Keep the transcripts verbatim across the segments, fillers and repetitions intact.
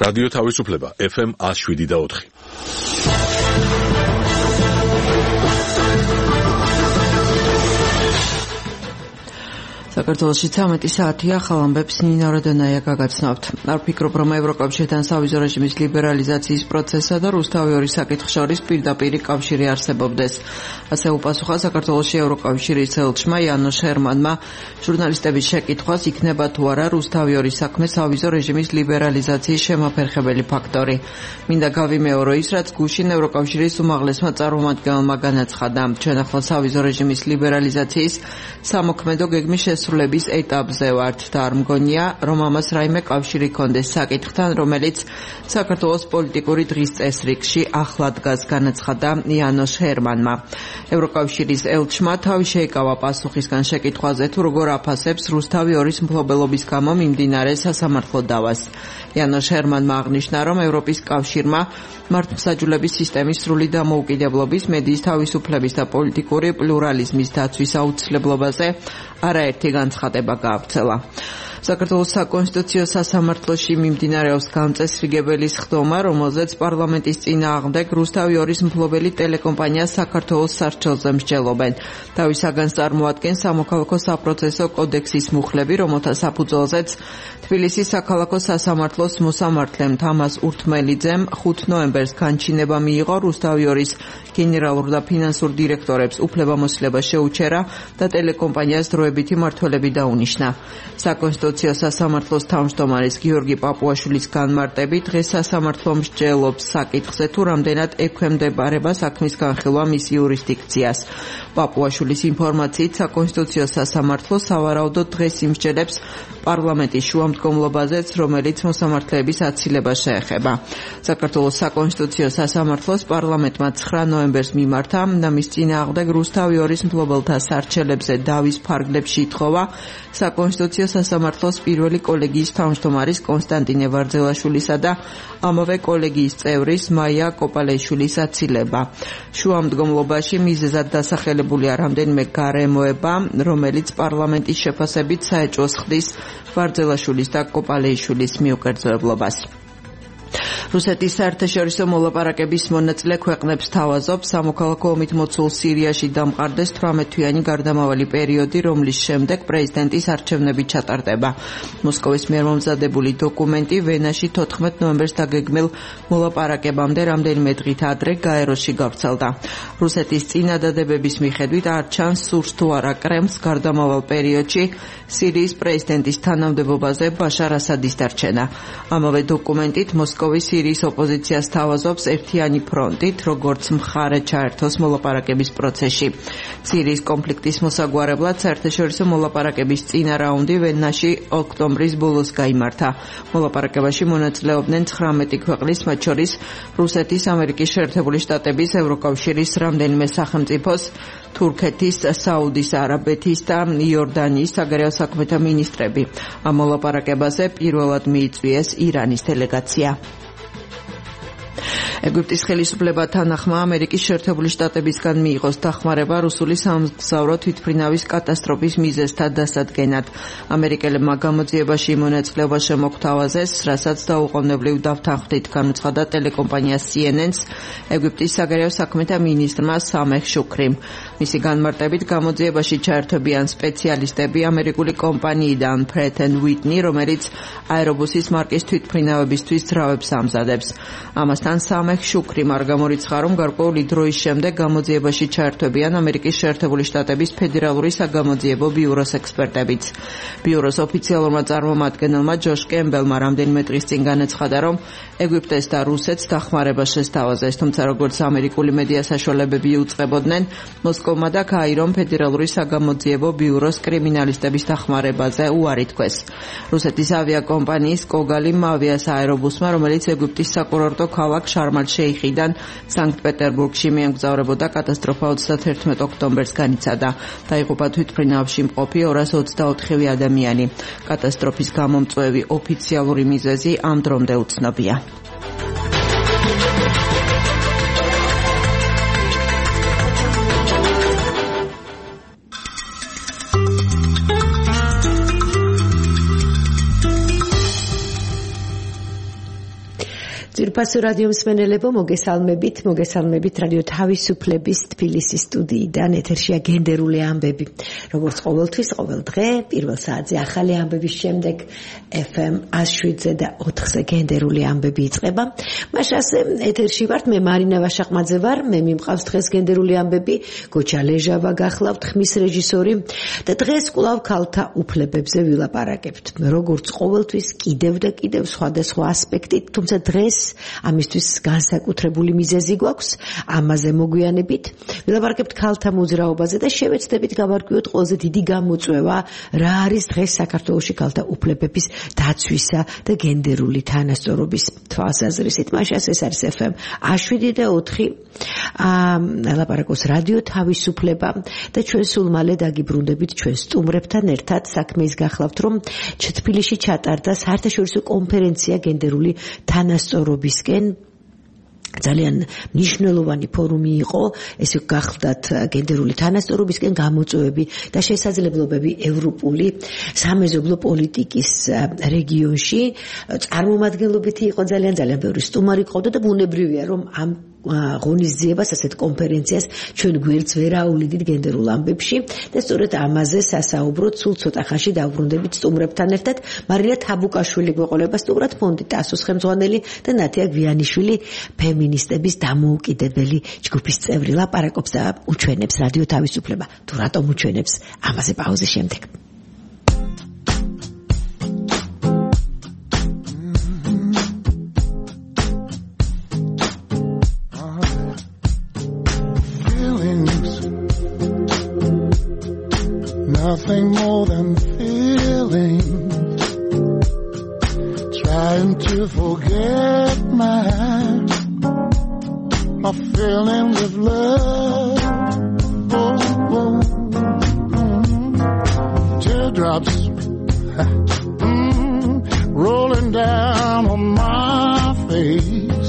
რადიო თავისუფლება ეფ ემ one oh seven და four. საქართველოში ცამეტი საათია, ახალ ამბებს ნინა როდანაია გაგაცნობთ. არ ვფიქრობ, რომ ევროკავშირთან სავიზო რეჟიმის ლიბერალიზაციის პროცესსა და რუსთავი ორი საკითხ შორის პირდაპირი კავშირი არსებობდეს. ასე უპასუხა საქართველოში ევროკავშირის ელჩმა იანოშ ჰერმანმა ჟურნალისტების შეკითხვას, იქნება თუ არა რუსთავი ორი საქმე სავიზო რეჟიმის ლიბერალიზაციის შემაფერხებელი ფაქტორი. მინდა გავიმეორო ის, რაც გუშინ ევროკავშირის უმაღლესმა წარმომადგენელმა განაცხადა. ჩვენ ახლა სავიზო რეჟიმის ლიბერალიზაციის სამოქმედო გეგმის შესრულების ეტაპზე ვართ და არ მგონია, რომ ამას რაიმე კავშირი ჰქონდეს საკითხთან, რომელიც საქართველოს პოლიტიკური დღის წესრიგში ახლა დგას, განაცხადა იანოშ ჰერმანმა. ევროკავშირის ელჩმა თავი შეეკავა პასუხისგან შეკითხვაზე, თუ როგორ აფასებს რუსთავი ორის მფლობელობის გამო მიმდინარე სასამართლო დავას. იანოშ ჰერმანმა აღნიშნა, რომ ევროპის კავშირმა მართლმსაჯულების სისტემის სრული დამოუკიდებლობის, მედიის თავისუფლების და პოლიტიკური პლურალიზმის დაცვის აუცილებლობაზე არაერთი განცხადება გაავრცელა. საქართველოს საკონსტიტუციო სასამართლოში მიმდინარეობს გამწესრიგებელი სხდომა, რომელზეც პარლამენტის წინააღმდეგ რუსთავი ორის მფლობელი ტელეკომპანია საქართველოს სარჩელზე მსჯელობენ. თავისაგან წარმოადგენს სამოქალაქო საპროცესო კოდექსის მუხლები, რომელთა საფუძველზეც თბილისის საქალაქო სასამართლოს მოსამართლემ თამაზ ურთმელიძემ ხუთი ნოემბერს განჩინება მიიღო რუსთავი ორის გენერალურ და ფინანსურ დირექტორებს უფლებამოსილება შეუჩერა და ტელეკომპანიას დროებითი მმართველები დაუნიშნა. საკონსტიტუციო სასამართლოს თავმჯდომარის გიორგი პაპუაშვილის განმარტებით, დღეს სასამართლო მსჯელობს საკითხზე, თუ რამდენად ექვემდებარება საქმის განხილვა მის იურისდიქციას. პაპუაშვილის ინფორმაციით, საკონსტიტუციო სასამართლო სავარაუდოდ დღეს იმსჯელებს პარლამენტის შუამდგომლობაზეც, რომელიც მოსამართლეების აცილებას შეეხება. საქართველოს საკონსტიტუციო სასამართლოს პარლამენტმა ცხრა ნოემბერს მიმართა და მის წინააღმდეგ რუსთავი ორის მფლობელთა სარჩელებზე დავის ფარგლებში ითხოვა საკონსტიტუციო სასამართლოს პირველი კოლეგიის თავმჯდომარის კონსტანტინე ვარძელაშვილისა და ამავე კოლეგიის წევრის მაია კოპალეიშვილის აცილება. შუამდგომლობაში მიზეზად დასახელებულია რამდენიმე გარემოება, რომელიც პარლამენტის შეფასებით საეჭვოს ხდის ვარძელაშვილის და კოპალეიშვილის მიუკერძოებლობას. რუსეთის საერთაშორისო მოლაპარაკების მონაწილე ქვეყნებს თავაზობს სამოქალაქო ომით მოცულ სირიაში დამყარდეს თვრამეტ-თვიანი გარდამავალი პერიოდი, რომლის შემდეგ პრეზიდენტის არჩევნები ჩატარდება. მოსკოვის მიერ მომზადებული დოკუმენტი ვენაში თოთხმეტ ნოემბერს დაგეგმილ მოლაპარაკებამდე რამდენიმე დღით ადრე გაეროში გავრცელდა. რუსეთის წინადადებების მიხედვით არ ჩანს სურს თუ არა კრემლს გარდამავალ პერიოდში სირიის პრეზიდენტის თანამდებობაზე ბაშარ ასადის დარჩენა. ამავე დოკუმენტით მოსკოვის სირიის ოპოზიციას თავაზობს ერთიანი ფრონტით, როგორც მხარე ჩაერთოს მოლაპარაკების პროცესში. სირიის კონფლიქტის მოსაგვარებლად საერთაშორისო მოლაპარაკების წინა რაუნდი ვენაში ოქტომბრის ბოლოს გაიმართა. მოლაპარაკებაში მონაწილეობდნენ ცხრამეტი ქვეყნის, მათ შორის რუსეთის, ამერიკის შეერთებული შტატების, ევროკავშირის, რამდენიმე სახელმწიფოს, თურქეთის, საუდის არაბეთის და იორდანიის საგარეო საქმეთა მინისტრები. ამ მოლაპარაკებაზე პირველად მიიწვიეს ირანის დელეგაცია. ეგვიპტის ხელისუფლებათა ნახმა ამერიკის შეერთებული შტატებისგან მიიღოს დახმარება რუსული სამგზავრო თვითმფრინავის კატასტროფის მიზეზთა დასადგენად. ამერიკელებმა გამოძიებაში მონაწილეობა შემოგთავაზეს, რასაც დაუყოვნებლივ დავთანხმდით, განუცხადა ტელეკომპანია სი ენ ენს ეგვიპტის საგარეო საქმეთა მინისტრმა სამეხ შუქრიმ. მისი განმარტებით, გამოძიებაში ჩაერთვებიან სპეციალისტები ამერიკული კომპანიიდან Pratt and Whitney, რომელიც აერობუსის მარკის თვითმფრინავებისთვის ძრავებს ამზადებს. ამასთან სამეხ შუქრიმ არ გამორიცხა, რომ გარკვეული დროის შემდეგ გამოძიებაში ჩაერთვებიან ამერიკის შეერთებული შტატების ფედერალური საგამოძიებო ბიუროს ექსპერტებიც. ბიუროს ოფიციალურმა წარმომადგენელმა ჯოშ კემბელმა რამდენიმე დღის წინ განაცხადა, რომ ეგვიპტეს და რუსეთს დახმარება შესთავაზეს, თუმცა როგორც ამერიკული მედია საშუალებები იუწყებოდნენ, მოსკოვმა და კაირომ ფედერალური საგამოძიებო ბიუროს კრიმინალისტების დახმარებაზე უარი თქვეს. რუსეთის ავიაკომპანიის კოგალიმ ავიას აერობუსმა, რომელიც ეგვიპტის საკურორტო ქალაქ შარმალ-შეიხიდან სანქტ-პეტერბურგში მიემგზავრებოდა, კატასტროფა ოცდაათერთმეტ ოქტომბერს განიცადა. დაიღუპა თვითმფრინავში მყოფი ორას ოცდაოთხივე ადამიანი. კატასტროფის გამომწვევი ოფიციალური მიზეზი ამ დრომდე უცნობია. ძვირფასო რადიო მსმენელებო, მოგესალმებით, მოგესალმებით რადიო თავისუფლების თბილისის სტუდიიდან. ეთერშია გენდერული ამბები. როგორც ყოველთვის, ყოველ დღე, პირველ საათზე ახალი ამბების შემდეგ ეფ ემ εκατო შვიდ და ოთხზე გენდერული ამბები იწყება. მაშას ეთერში ვართ, მე მარინა ვაშაყმაძე ვარ, მე მიმყავს დღეს გენდერული ამბები, გოჩა ლეჟავა გახლავთ, ხმის რეჟისორი და დღეს კვლავ ქალთა უფლებებზე ვილაპარაკებთ. როგორც ყოველთვის, კიდევ და კიდევ სხვადასხვა ასპექტით, თუმცა დღეს ამისთვის განსაკუთრებული მიზეზი გვაქვს, ამაზე მოგვიანებით ვილაპარაკებთ ქალთა მოძრაობაზე და შევეცდებით გავარკვიოთ ყველაზე დიდი გამოწვევა რა არის დღეს საქართველოში ქალთა უფლებების დაცვისა და გენდერული თანასწორობის თვალსაზრისით. მაშას ეს არის ეფ ემ ას შვიდი და ოთხი, ლაპარაკობს რადიო თავისუფლება და ჩვენ სულ მალე დაგიბრუნდებით ჩვენ სტუმრებთან ერთად. საქმის გახლავთ, რომ თბილისში ჩატარდა საერთაშორისო კონფერენცია გენდერული თანასწორობისკენ. ძალიან მნიშვნელოვანი ფორუმი იყო, ესე გახლდათ გენდერული თანასწორობისკენ გამოწვევები და შესაძლებლობები ევროპული სამეზობლო პოლიტიკის რეგიონში. წარმომადგენლობითი იყო ძალიან ძალიან ბევრი სტუმარი ყავდა და ბუნებრივია, რომ ამ ღონისძიებას, ასეთ კონფერენციას ჩვენ გვერდს ვერ აუვლიდით გენდერულ ამბებში და სწორედ ამაზე სასაუბროთ სულ ცოტა ხანში დავბრუნდებით სტუმრებთან ერთად. მარინა თაბუკაშვილი გვეყოლება სტუმრად, ფონდი ტასოს ხელმძღვანელი და ნათია გვიანიშვილი ფემინისტების დამოუკიდებელი ჯგუფის წევრი. ლაპარაკობს და უჩვენებს რადიო თავისუფლება. თუ რატომ უჩვენებს, ამაზე პაუზის შემდეგ. Nothing more than feelings, trying to forget my, my feelings of love. Oh, oh, mm, teardrops mm, rolling down on my face,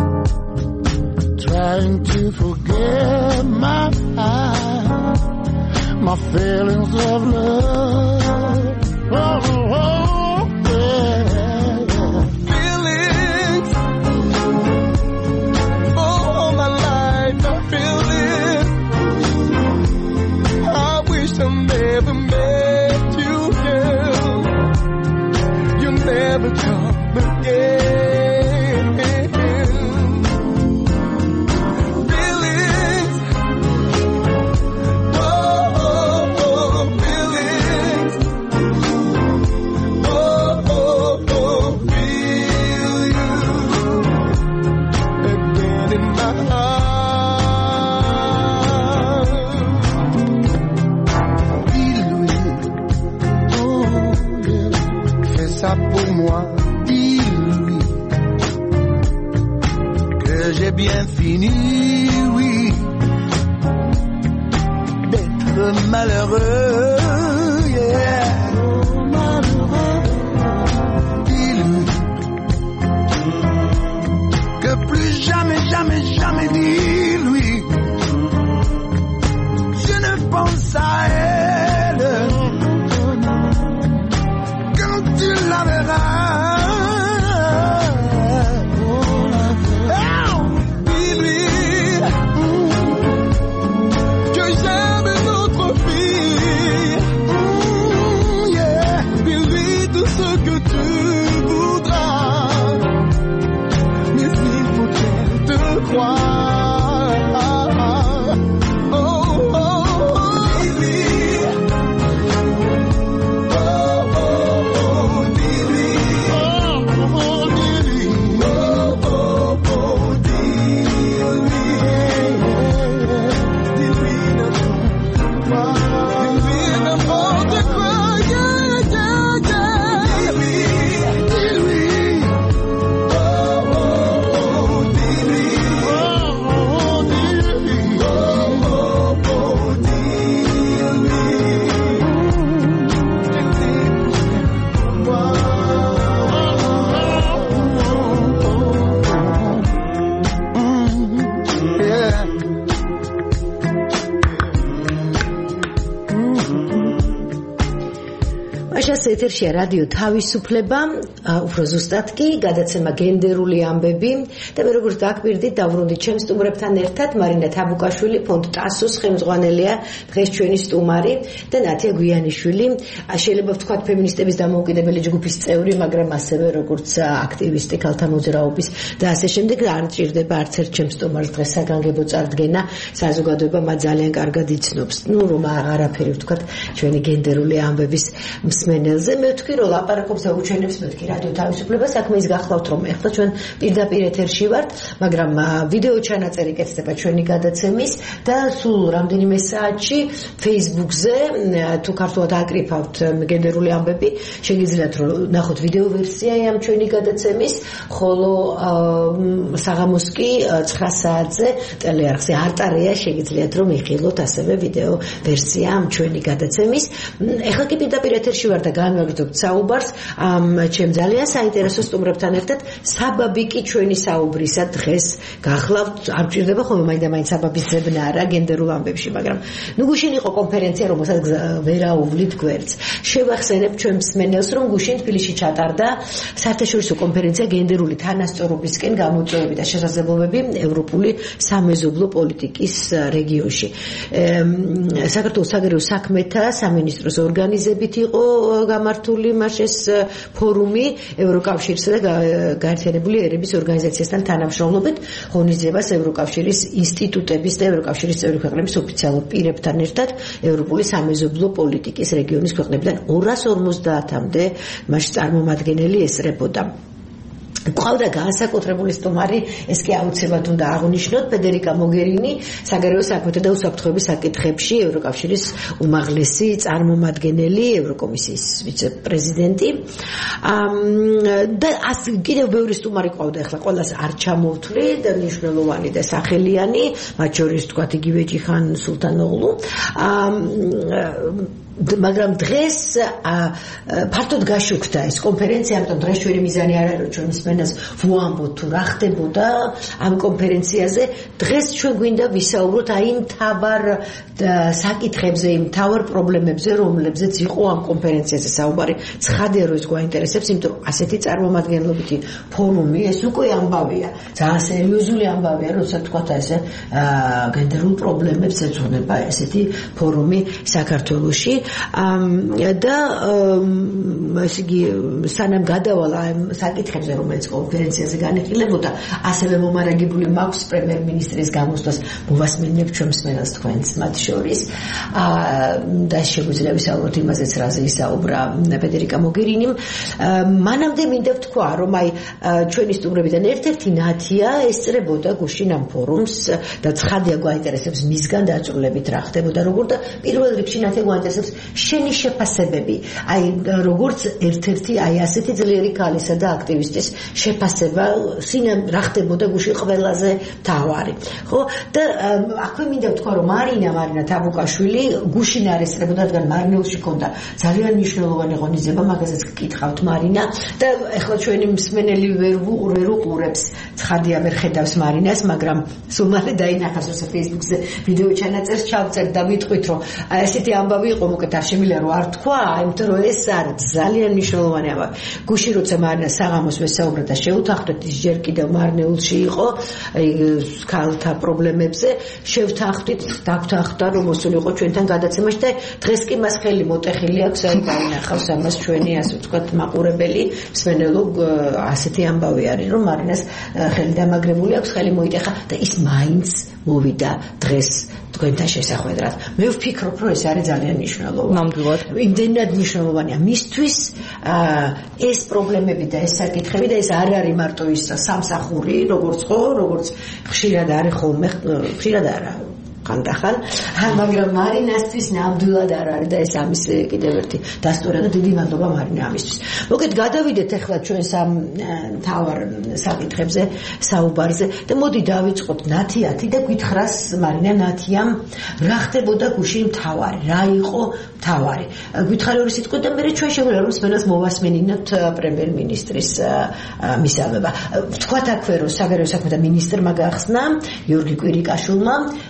trying to forget my my feelings of love. Oh, oh, yeah. Feelings, oh, all my life I feel it. I wish I never met you, girl. You never come again. Pour moi, dis-lui que j'ai bien fini, oui, d'être malheureux, yeah. Dis-lui que plus jamais, jamais, jamais, dis-lui, je ne pense à elle. Tu la verras. Oh, dis-lui que j'aime notre fille. Mm, yeah. Dis-lui tout ce que tu voudras. Mais il faut qu'elle te croie. Oh, oh, oh. Dis-lui. მაშას ეთერშია რადიო თავისუფლება, უფრო ზუსტად კი გადაცემა გენდერული ამბები და მე როგორც დაგვირდით დავბრუნდით ჩემს სტუმრებთან ერთად მარინა თაბუკაშვილი, ფონდ ტასოს ხელმძღვანელია, დღეს ჩვენი სტუმარი და ნათია გვიანიშვილი, შეიძლება ვთქვათ ფემინისტების დამოუკიდებელი ჯგუფის წევრი, მაგრამ ასევე როგორც აქტივისტი ქალთა მოძრაობის და ასე შემდეგ. არ ჭირდება არც ერთ ჩემს სტუმარს დღეს საგანგებო წარდგენა, საზოგადოება მათ ძალიან კარგად იცნობს. ნუ რომ არაფერი ვთქვათ ჩვენი გენდერული ამბების მსმენელზე. მე ვთქვი რომ ლაპარაკობს და უჩვენებს, მე ვთქვი რადიო თავისუფლება, საქმე ის გახლავთ რომ ეხლა ჩვენ პირდაპირ ეთერში ვართ, მაგრამ ვიდეო ჩანაწერი კეთდება ჩვენი გადაცემის და სულ რამდენიმე საათში Facebook-ზე თუ ქართულად აკრიფავთ გენდერული ამბები, შეგიძლიათ რომ ნახოთ ვიდეო ვერსია ამ ჩვენი გადაცემის, ხოლო საღამოს კი ცხრა საათზე ტელეარხზე არტარია შეგიძლიათ რომ იხილოთ ასევე ვიდეო ვერსია ამ ჩვენი გადაცემის. ეხლა კი პირდაპირ ეთერში ვარ და განვაგრძობთ საუბარს ამ ჩემ ძალიან საინტერესო სტუმრებთან ერთად. საბაბი კი ჩვენი საუბრისა დღეს გახლავთ, არ ჭირდება ხოლმე მაინდა-მაინც საბაბის ძებნა არა გენდერულ ამბებში, მაგრამ ნუ გუშინ იყო კონფერენცია, რომელსაც ვერაუვლით გვერდს. შევახსენებ ჩვენ მსმენელს, რომ გუშინ თბილისში ჩატარდა საერთაშორისო კონფერენცია გენდერული თანასწორობისკენ გამოწვევები და შესაძლებლობები ევროპული სამეზობლო პოლიტიკის რეგიონში. საქართველოს საგარეო საქმეთა სამინისტროს ორგანიზებით იყო გამართული მაშეს ფორუმი ევროკავშირსა და გაერთიანებული ერების ორგანიზაციასთან თანამშრომლობით, ღონისძიებას ევროკავშირის ინსტიტუტების და ევროკავშირის წევრი ქვეყნების ოფიციალურ პირებთან ერთად ევროპული სამეზობლო პოლიტიკის რეგიონის ქვეყნებიდან ორას ორმოცდაათამდე მასში წარმომადგენელი ესწრებოდა. ყავდა განსაკუთრებული სტუმარი, ეს კი აუცილებლად უნდა აღვნიშნოთ, ფედერიკა მოგერინი, საგარეო საქმეთა და უსაფრთხოების საკითხებში ევროკავშირის უმაღლესი წარმომადგენელი, ევროკომისიის ვიცე-პრეზიდენტი. და კიდევ ბევრი სტუმარი ყავდა, ახლა ყველას არ ჩამოვთვლი და მნიშვნელოვანი და სახელიანი, მათ შორის თქვათ იგივე ჯიხან სულთანოღლუ. მაგრამ დღეს ფართოდ გაშუქდა ეს კონფერენცია, ამიტომ დღეს ჩვენი მიზანი არ არის რომ ჩვენ მსმენელს ვუამბოთ თუ რა ხდებოდა ამ კონფერენციაზე. დღეს ჩვენ გვინდა ვისაუბროთ აი იმ მთავარ საკითხებზე, იმ მთავარ პრობლემებზე, რომლებზეც იყო ამ კონფერენციაზე საუბარი. ცხადია რომ ეს გვაინტერესებს, იმიტომ რომ ასეთი წარმომადგენლობითი ფორუმი, ეს უკვე ამბავია, ძალიან სერიოზული ამბავია, როცა თქვათ ესე გენდერულ პრობლემებს ეძღვნება ესეთი ფორუმი საქართველოში. და ესე იგი სანამ გადავალა ამ საკითხებზე, რომელიც კონფერენციაზე განიხილებოდა, ასევე მომარაგებული მაქვს პრემიერ-მინისტრის გამოსვლას მოვასმინებ ჩვენ მსმენელს თქვენს მათ შორის. და შეგვიძლია ვისაუბროთ იმაზეც, რაზე ისაუბრა ფედერიკა მოგერინიმ. მანამდე მინდა ვთქვა, რომ აი ჩვენი სტუმრებიდან ერთ-ერთი ნათია ესწრებოდა გუშინ ამ ფორუმს და ცხადია გვაინტერესებს მისგან დაწვრილებით რა ხდებოდა, როგორ და პირველ რიგში ნათია გვაინტერესებს შენი შეფასებები, აი როგორც ერთ-ერთი აი ასეთი ძლიერი ქალისა და აქტივისტის შეფასება, სინამ რა ხდებოდა გუშინ ყველაზე მთავარი. ხო? და აქვე მინდა ვთქვა, რომ მარინა მარინა თაბუკაშვილი გუშინ არ ესწრებოდა, რადგან მარნეულში ჰქონდა ძალიან მნიშვნელოვანი ღონისძიება, მაგაზეც გკითხავთ მარინა და ეხლა ჩვენი მსმენელი ვერ ვერ უყურებს, ცხადია ვერ ხედავს მარინას, მაგრამ სულ მალე დაინახავს, როცა Facebook-ზე ვიდეო ჩანაწერს ჩავწერთ და ვიტყვით, რომ აი ესეთი ამბავი იყო, მოკეთ არ შემიძლია რომ არ თქვა, იმიტომ რომ ეს არის ძალიან მნიშვნელოვანი ამბავი. გუშინ როცა მარინა საღამოს ვესაუბრა და შევთანხმდით, ის ჯერ კიდევ მარნეულში იყო, ქალთა პრობლემებზე, შევთანხმდით, დაგვთანხმდა რომ მოსულიყო ჩვენთან გადაცემაში და დღეს კი მას ხელი მოტეხილი აქვს, აი დაინახავს ამას ჩვენი ასე ვთქვათ მაყურებელი მსმენელო. ასეთი ამბავი არის, რომ მარინას ხელი დამაგრებული აქვს, ხელი მოიტეხა და ის მაინც მოვიდა დღეს თქვენთან შესახვედრად. მე ვფიქრობ, რომ ეს არის ძალიან მნიშვნელოვანი. ნამდვილად. იმდენად მნიშვნელოვანია მისთვის ეს პრობლემები და ეს საკითხები და ეს არ არის მარტო ის სამსახური, როგორც ხო, როგორც ხშირად არის ხოლმე, ხშირად არა. ხანდახან, მაგრამ მარინასთვის ნამდვილად არ არის და ეს ამის კიდევ ერთი დასტურია და დიდი მადლობა მარინა ამისთვის. მოკეთ გადავიდეთ ახლა ჩვენ სამ მთავარ საკითხებზე, საუბარზე და მოდი დავიწყოთ ნათიათი და გითხრას მარინა ნათიამ რა ხდებოდა გუშინ მთავარი, რა იყო მთავარი. გითხარი ორი სიტყვით და მე ჩვენ შეგვიძლია რომ მსმენელს მოვასმინინოთ პრემიერ-მინისტრის მისაღება. ვთქვათ აქვე რომ საგარეო საქმეთა მინისტრმა გახსნა იორგი კვირიკაშვილმა, მასაც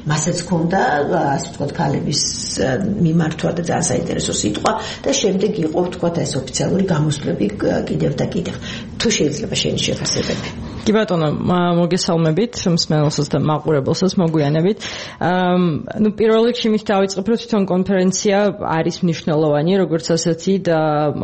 ჰქონდა ასე ვთქვათ ქალების მიმართვა და ძალიან საინტერესო სიტყვა და შემდეგ იყო ვთქვათ ეს ოფიციალური გამოსვლები კიდევ და კიდევ. თუ შეიძლება შენი შეფასებები. კი ბატონო, მოგესალმებით, მსმენელსაც და მაყურებელსაც მოგვიანებით. ნუ პირველ რიგში მით დავიწყებ, რომ თვითონ კონფერენცია არის მნიშვნელოვანი, როგორც ასეთი და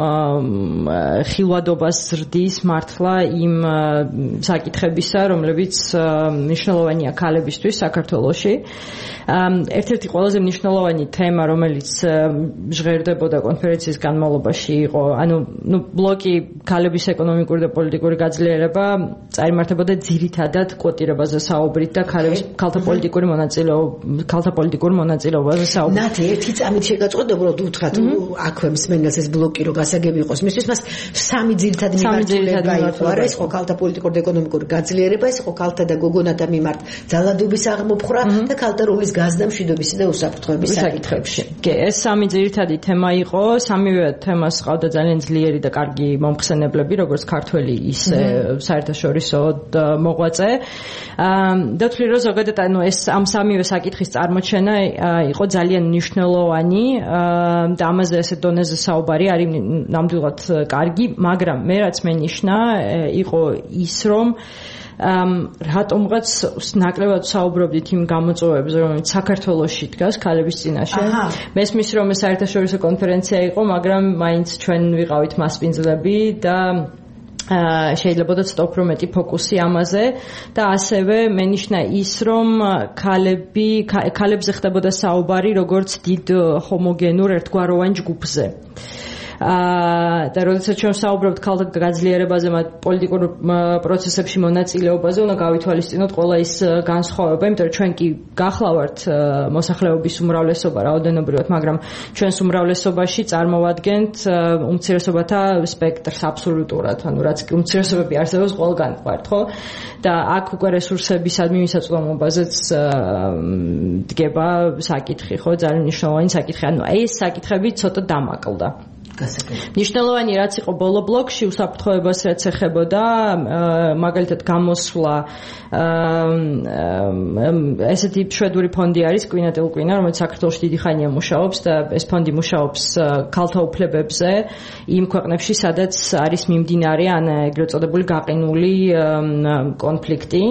ხილვადობას ზრდის მართლა იმ საკითხებისა, რომლებიც მნიშვნელოვანია ქალებისთვის საქართველოში. ერთ-ერთი ყველაზე მნიშვნელოვანი თემა, რომელიც ჟღერდებოდა კონფერენციის განმავლობაში იყო, ანუ ნუ ბლოკი ქალების ეკონომიკური და პოლიტიკური გაძლიერება წარიმართებოდა ძირითადად კვოტირებაზე საუბრით და ქალების ქალთა პოლიტიკური მონაწილეობა ქალთა პოლიტიკური მონაწილეობაზე საუბრით. ნათი ერთი წამით შეგაწყვეტ, უბრალოდ უთხრათ, აქვე მსმენელს ეს ბლოკი რო გასაგები იყოს, მისთვის მას სამი ძირითადი მიმართულება იყო, არა ის ხო ქალთა პოლიტიკური და ეკონომიკური გაძლიერება, ის ხო ქალთა და გოგონათა მიმართ ძალადობის აღმოფხვრა და ქალთა როლის გაზრდა მშვიდობისა და უსაფრთხოების საკითხებში. კი, ეს სამი ძირითადი თემა იყო, სამივე თემას ყავდა ძალიან ძლიერი და კარგი მომხსენებლები, როგორც ქართველი, ისე საერთაშორისო მოღვაწე. და ვთვლი რომ ზოგადად ანუ ეს ამ სამივე საკითხის წარმოჩენა იყო ძალიან მნიშვნელოვანი და ამაზე ესე დონეზე საუბარი არის ნამდვილად კარგი, მაგრამ მე რაც მენიშნა იყო ის რომ რატომღაც ნაკლებად საუბრობდით იმ გამოწვევებზე, რომელიც საქართველოში დგას ქალების წინაშე. მესმის რომ ეს საერთაშორისო კონფერენცია იყო, მაგრამ მაინც ჩვენ ვიყავით მასპინძლები და შეიძლება და ცოტა უფრო მეტი ფოკუსი ამაზე და ასევე მენიშნა ის რომ ქალები ქალებზე ხდებოდა საუბარი როგორც დიდ ჰომოგენურ ერთგვაროვან ჯგუფზე. და როდესაც ჩვენ საუბრობთ ქალთა გაძლიერებაზე, მათ პოლიტიკურ პროცესებში მონაწილეობაზე, უნდა გავითვალისწინოთ ყველა ის განსხვავება, იმიტომ რომ ჩვენ კი გახლავართ მოსახლეობის უმრავლესობა რაოდენობრივად, მაგრამ ჩვენს უმრავლესობაში წარმოვადგენთ უმცირესობათა სპექტრს აბსოლუტურად, ანუ რაც კი უმცირესობები არსებობს ყველგან ვართ, ხო? და აქ უკვე რესურსებისადმი მისაწვდომობაზეც დგება საკითხი, ხო? ძალიან მნიშვნელოვანი საკითხი. ანუ ეს საკითხები ცოტა დამაკლდა. მნიშვნელოვანი რაც იყო ბოლო ბლოკში უსაფრთხოებას რაც ეხებოდა, მაგალითად გამოსვლა ესეთი შვედური ფონდი არის კვინატელ კვინა, რომელიც საქართველოში დიდი ხანია მუშაობს და ეს ფონდი მუშაობს ქალთა უფლებებზე იმ ქვეყნებში, სადაც არის მიმდინარე ან ეგრეთ წოდებული გაყინული კონფლიქტი.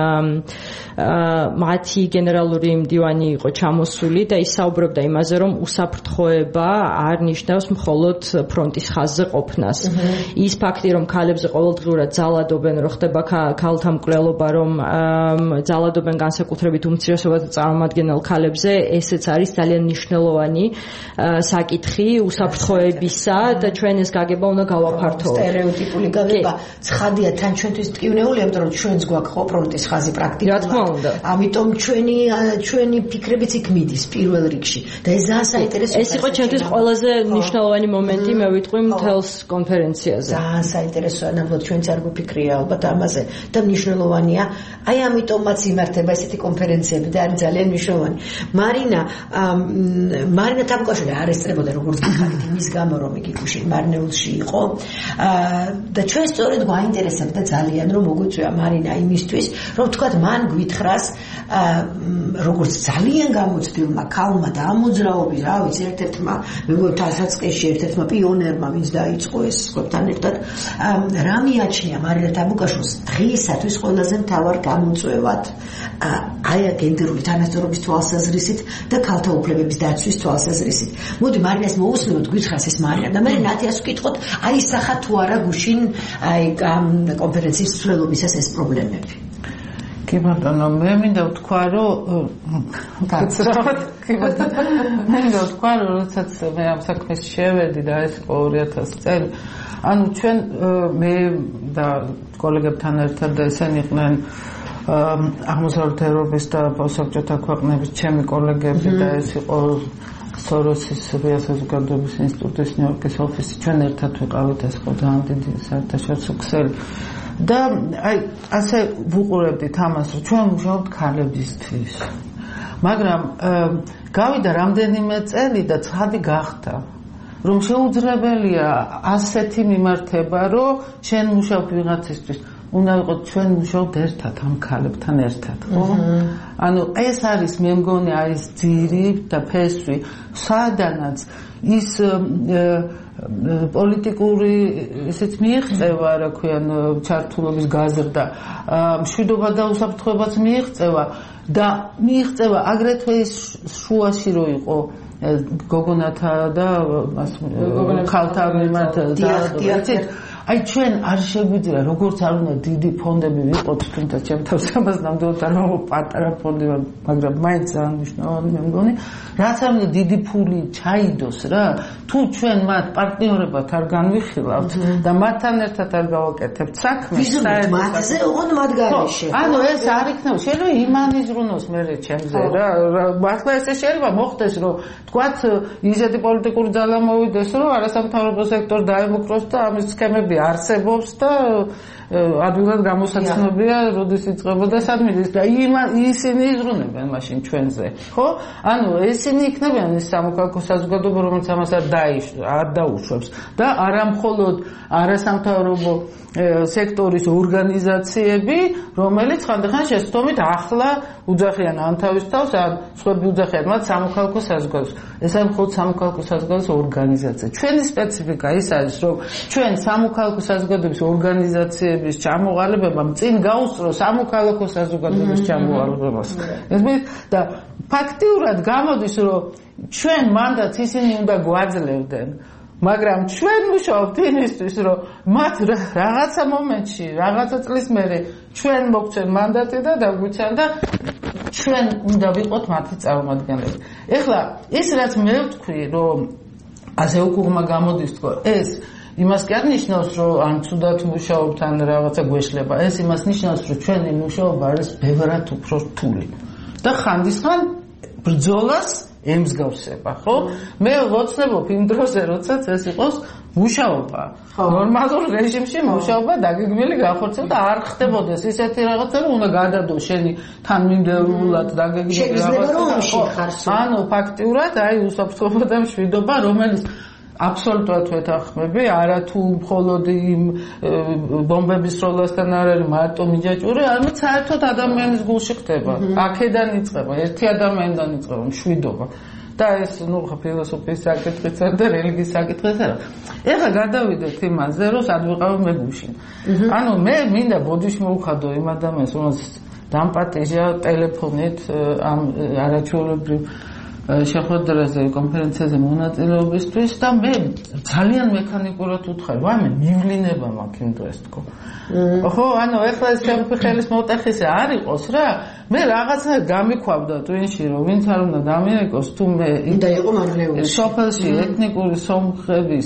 მათი გენერალური მდივანი იყო ჩამოსული და ის საუბრობდა იმაზე, რომ უსაფრთხოება არ ნიშნავს მხოლოდ ფრონტის ხაზზე ყოფნას. ის ფაქტი, რომ ქალებზე ყოველდღიურად ძალადობენ, რომ ხდება ქალთა მკვლელობა, რომ ძალადობენ განსაკუთრებით უმცირესობათა წარმომადგენელ ქალებზე, ესეც არის ძალიან მნიშვნელოვანი საკითხი უსაფრთხოებისა და ჩვენ ეს გაგება უნდა გავაფართოვოთ. სტერეოტიპული გაგება ცხადია თან ჩვენთვის ტკივნეულია, იმიტომ რომ ჩვენს გვაქვს ხო ფრონტის ხაზი პრაქტიკულად. ამიტომ ჩვენი ჩვენი ფიქრებიც იქ მიდის პირველ რიგში და ეს ძალიან საინტერესოა. ეს იყო ჩვენთვის ყველაზე მნიშვნელოვანი მომენტი, მე ვიტყვი მთელს კონფერენციაზე. ძალიან საინტერესოა, ნამდვილად ჩვენც არ გვიფიქრია ალბათ ამაზე და მნიშვნელოვანია. აი ამიტომაც იმართება ესეთი კონფერენციები და არის ძალიან მნიშვნელოვანი. მარინა მარინა თამკოშვილი არ ესწრებოდა როგორც გიხარით იმის გამო რომ იგი გუშინ მარნეულში იყო და ჩვენ სწორედ გვაინტერესებდა ძალიან რომ მოგვიწვია მარინა იმისთვის რომ თქვათ მან გვითხრას როგორც ძალიან გამოცდილმა ქალმა და ამოძრაობის რა ვიცი ერთ-ერთმა მეგობრებთან დასაწყისში ერთ-ერთმა პიონერმა ვინც დაიწყო ეს სკოპთან ერთად რა მიაჩნია მარინა თამუკაშვილს დღეისათვის ყველაზე მთავარ გამოწვევად აი გენდერული თანასწორობის თვალსაზრისით და ქალთა უფლებების დაცვის თვალსაზრისით. მოდი მარინას მოусმინოთ გითხრას ეს მარინა და მე ნათიას ვკითხოთ აი სახა თუ არა გუშინ აი კონფერენციის მსვლელობისას ეს პრობლემები. კი ბატონო, მე მინდა ვთქვა, რომ გაცრავად, კი ბატონო, მე მინდა ვთქვა, რომ როდესაც მე ამ საქმეს შევედი და ეს იყო ორი ათასი წელი, ანუ ჩვენ მე და კოლეგებთან ერთად და ესენი იყვნენ აღმოსავლეთ ევროპის და საბჭოთა ქვეყნების ჩემი კოლეგები და ეს იყო სოროსის საზოგადოების ინსტიტუტის ნიუ-იორკის ოფისი, ჩვენ ერთად ვიყავით, ეს იყო ძალიან დიდი საერთაშორისო ქსელი. და აი ასე ვუყურებდით ამას, რომ ჩვენ ვმუშაობთ ქალებისთვის. მაგრამ გავიდა რამდენიმე წელი და ცხადი გახდა, რომ შეუძლებელია ასეთი მიმართება, რომ შენ მუშაობ ვიღაცისთვის. უნდა ვიყოთ ჩვენ მუშაობთ ერთად ამ ქალებთან ერთად, ხო? ანუ ეს არის მე მგონი არის ძირი და ფესვი, სადანაც ის პოლიტიკური ესეც მიიღწევა, რა ქვიან, ჩართულობის გაზრდა, მშვიდობა და უსაფრთხოებაც მიიღწევა და მიიღწევა აგრეთვე ის შუაში რო იყო გოგონათა და ქალთა მიმართ აი ჩვენ არ შეგვიძლია როგორც არ უნდა დიდი ფონდები ვიყოთ, თუმცა ჩემ თავს ამას ნამდვილად არ ვამბობ, პატარა ფონდი ვარ, მაგრამ მაინც ძალიან მნიშვნელოვანი მე მგონი, რაც არ უნდა დიდი ფული ჩაიდოს რა, თუ ჩვენ მათ პარტნიორებად არ განვიხილავთ და მათთან ერთად არ გავაკეთებთ საქმეს, ვიზრუნოთ მათზე, ოღონდ მათ გარეშე. ანუ ეს არ იქნება, შეიძლება იმანიზრუნოს მე ჩემზე რა, მართლა ესე შეიძლება მოხდეს, რომ თქვათ ისეთი პოლიტიკური ძალა მოვიდეს, რომ არასამთავრობო სექტორი დაემუქროს და ამის სქემები არსებობს და ადვილად გამოსაცნობია, როდის იწყებოდა სადმიდის და ისინი იზრუნებენ მაშინ ჩვენზე, ხო? ანუ ისინი იქნებიან ეს სამოქალაქო საზოგადოება, რომელიც ამას არ დაუშვებს და არა მხოლოდ არასამთავრობო სექტორის ორგანიზაციები, რომელიც ხანდახან შეცდომით ახლა უძახიან ან თავის თავს, ან სხვები უძახიან მათ სამოქალაქო საზოგადოებას. ეს არის მხოლოდ სამოქალაქო საზოგადოების ორგანიზაცია. ჩვენი სპეციფიკა ის არის, რომ ჩვენ სამოქალაქო საზოგადოების ორგანიზაციების ჩამოყალიბებამ წინ გაუსწრო სამოქალაქო საზოგადოების ჩამოყალიბებას. და ფაქტიურად გამოდის, რომ ჩვენ მანდატს ისინი უნდა გვაძლევდნენ. მაგრამ ჩვენ ვუშაობთ იმისთვის, რომ მათ რაღაცა მომენტში, რაღაცა წლის მერე ჩვენ მოგცენ მანდატი და დაგვიცან და ჩვენ უნდა ვიყოთ მათი წარმომადგენლები. ეხლა ის რაც მე ვთქვი, რომ ასე უკუღმა გამოდის თქო, ეს იმას კი არ ნიშნავს, რომ ან ცუდად ვმუშაობთ, ან რაღაცა გვეშლება. ეს იმას ნიშნავს, რომ ჩვენი მუშაობა არის ბევრად უფრო რთული. და ხანდისხან ბრძოლას ემსგავსება, ხო? მე ვოცნებობ იმ დროზე, როდესაც ეს იყოს მუშაობა. ნორმალურ რეჟიმში მუშაობა დაგეგმილი განხორციელდა და არ ხდებოდეს ისეთი რაღაცა, რომ უნდა გადადო შენი თანმიმდევრულად დაგეგმილი რაღაცა. ანუ ფაქტიურად აი უსაფრთხოება და მშვიდობა, რომელიც აბსოლუტურად ვეთანხმები, არა თუ მხოლოდ იმ ბომბების სროლასთან არ არის მარტო მიჯაჭვური, არამედ საერთოდ ადამიანის გულში ხდება. აქედან იწყება, ერთი ადამიანიდან იწყება მშვიდობა. და ეს ნუ ფილოსოფიის საკითხიც არა და რელიგიის საკითხიც არა. ეხლა გადავიდეთ იმაზე, რომ სად ვიყავ მე გუშინ. ანუ მე მინდა ბოდიში მოვხადო იმ ადამიანს, რომელსაც დამპატიჟა ტელეფონით ამ არაჩვეულებრივ შეხვედრაზე, კონფერენციაზე მონაწილეობისთვის და მე ძალიან მექანიკურად ვუთხარ, ვამე მივლინება მაქვს იმ დღეს თქო. ხო, ანუ ეხლა ეს ჩემი ხელის მოტეხის არ იყოს რა. მე რაღაცა გამიქვავდა ტვინში, რომ ვინც არ უნდა დამირეკოს, თუ მე უნდა იყო მარლეული. სოფელში ეთნიკური სომხების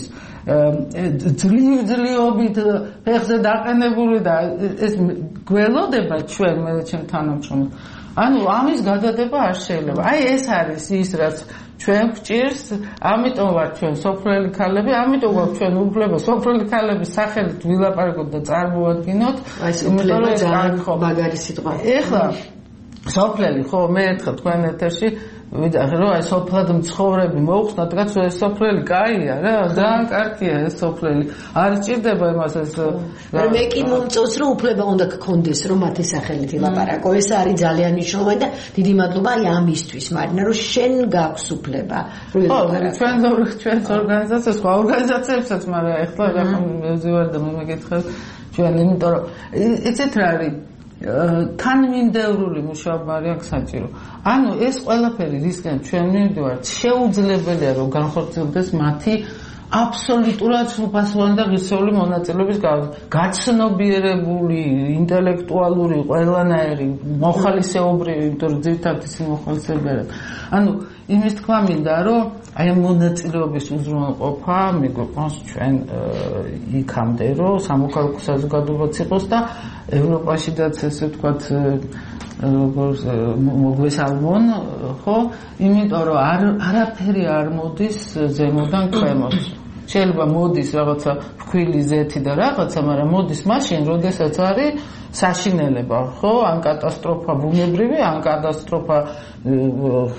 ძლივ-ძლივობით ფეხზე დაყენებული და ეს გველოდება ჩვენ მე ჩემ თანამშრომელს. ანუ ამის გადადება არ შეიძლება. აი ეს არის ის რაც ჩვენ გვჭირს, ამიტომ ვარ ჩვენ სოფლელი ქალები, ამიტომ გვაქვს ჩვენ უფლება სოფლელი ქალების სახელით ვილაპარაკოთ და წარმოვადგინოთ. აი ეს უფლება ძალიან მაგარი სიტყვა. ეხლა სოფლელი ხო მე ერთხელ თქვენ ეთერში ვიდახე რომ აი სოფლად მცხოვრები მოუხსნათ, რაც ეს სოფლელი კაია რა, ძალიან კარგია ეს სოფლელი. არ ჭირდება იმას ეს მე კი მომწონს რომ უფლება უნდა გქონდეს რომ მათი სახელით ილაპარაკო. ეს არის ძალიან მნიშვნელოვანი და დიდი მადლობა აი ამისთვის, მარინა, რომ შენ გაქვს უფლება რომ ილაპარაკო. ჩვენ ჩვენ ორგანიზაციას, სხვა ორგანიზაციებსაც, მაგრამ ეხლა რა მეზივარ და მე მეკითხე ჩვენ, იმიტომ რომ იცით რა არის თანმიმდევრული მუშაობა არის საჭირო. ანუ ეს ყველაფერი რისკენ ჩვენ მივდივართ, შეუძლებელია რომ განხორციელდეს მათი აბსოლუტურად სრულფასოვანი და ღირსეული მონაწილეობის გაცნობიერებული, ინტელექტუალური, ყველანაირი, მოხალისეობრივი, იმიტომ რომ ძირითადად ისინი მოხალისეებია. ანუ იმის თქვა მინდა, რომ აი მონაწილეობის უზრუნველყოფა მიგვიყვანს ჩვენ იქამდე, რომ სამოქალაქო საზოგადოებაც იყოს და ევროპაშიდაც ესე ვთქვათ როგორც მოგვესალმონ, ხო? იმიტომ რომ არ არაფერი არ მოდის ზემოდან ქვემოთ. შეიძლება მოდის რაღაცა ფქვილი ზეთი და რაღაცა, მაგრამ მოდის მაშინ, როდესაც არის საშინელება, ხო? ან კატასტროფა ბუნებრივი, ან კატასტროფა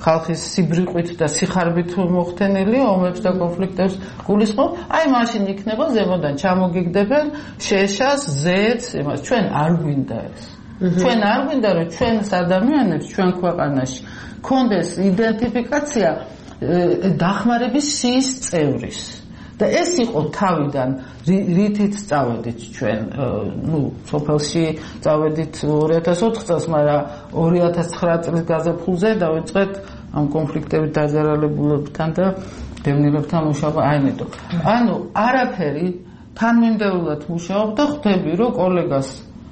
ხალხის სიბრიყვით და სიხარბით მოხდენილი ომებს და კონფლიქტებს გულისხმობ, აი მაშინ იქნება ზემოდან ჩამოგიგდებენ შეშას, ზეთს, იმას ჩვენ არ გვინდა ეს. ჩვენ არ გვინდა რომ ჩვენს ადამიანებს ჩვენ ქვეყანაში კონდეს იდენტიფიკაცია დახმარების სიის წევრის. და ეს იყო თავიდან რითიც წავედით ჩვენ, ნუ სოფელში წავედით ორი ათას ოთხ წელს, მაგრამ ორი ათას ცხრა წლის გაზაფხულზე დავიწყეთ ამ კონფლიქტებით დაძარალებულებთან და დევნილებთან მუშაობა, აი მეტო. ანუ არაფერი თანმიმდევრულად მუშაობ და ხვდები რომ კოლეგას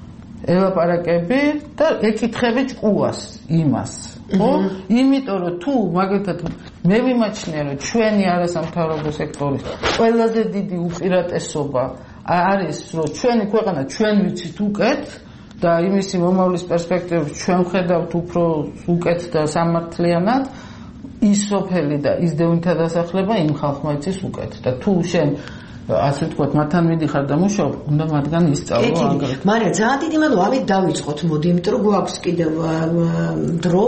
ელაპარაკები და ეკითხები ჭკუას იმას. ხო? იმიტომ რომ თუ მაგალითად მე ვიმაჩნია რომ ჩვენი არასამთავრობო სექტორის ყველაზე დიდი უპირატესობა არის რომ ჩვენი ქვეყანა ჩვენ ვიცით უკეთ და იმისი მომავლის პერსპექტივებს ჩვენ ხედავთ უფრო უკეთ და სამართლიანად ის სოფელი და ის დევნითა დასახლება იმ ხალხმა იცის უკეთ და თუ შენ ასე ვთქვათ, მათთან მიდიხარ და მუშაობ, უნდა მათგან ისწავლო აგრეთვე. მაგრამ ძალიან დიდი მადლობა, ამით დავიწყოთ, მოდი, იმიტომ რომ გვაქვს კიდევ დრო,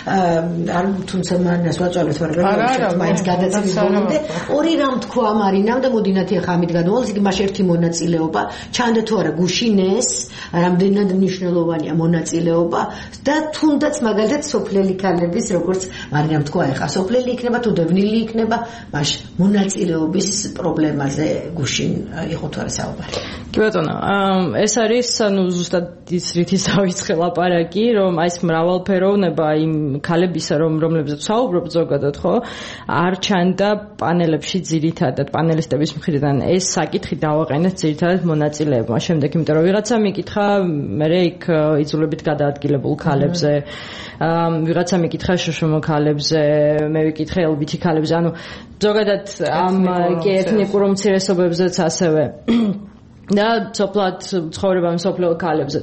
არ თუმცა მარინას ვაწვალეთ, მაგრამ მაინც გადაწყვეტილებული. ორი რამ თქვა მარინამ და მოდი ნათი ახლა ამით გადავალთ, იგი მას ერთი მონაწილეობა, ჩანდა თუ არა გუშინეს, რამდენად მნიშვნელოვანია მონაწილეობა და თუნდაც მაგალითად სოფლელი ქალების, როგორც მარინამ თქვა, ახლა სოფლელი იქნება თუ დევნილი იქნება, მას მონაწილეობის პრობლემაზე გუშინ იყო თუ არა საუბარი. კი ბატონო, ეს არის ანუ ზუსტად ის რითიც დავიწყე ლაპარაკი, რომ აი ეს მრავალფეროვნება იმ ქალებისა, რომ რომლებზეც საუბრობ ზოგადად, ხო, არ ჩანდა პანელებში ძირითადად პანელისტების მხრიდან ეს საკითხი დავაყენეთ ძირითადად მონაწილეებმა. შემდეგ იმიტომ რომ ვიღაცა მიკითხა, მე იქ იძულებით გადაადგილებულ ქალებზე, ვიღაცა მიკითხა შშმ ქალებზე, მე ვიკითხე ელბითი ქალებზე, ანუ ზოგადად ამ კი ეთნიკურ უმცირესობებზეც ასევე და სოფლად ცხოვრება მსოფლიო ქალებზეც.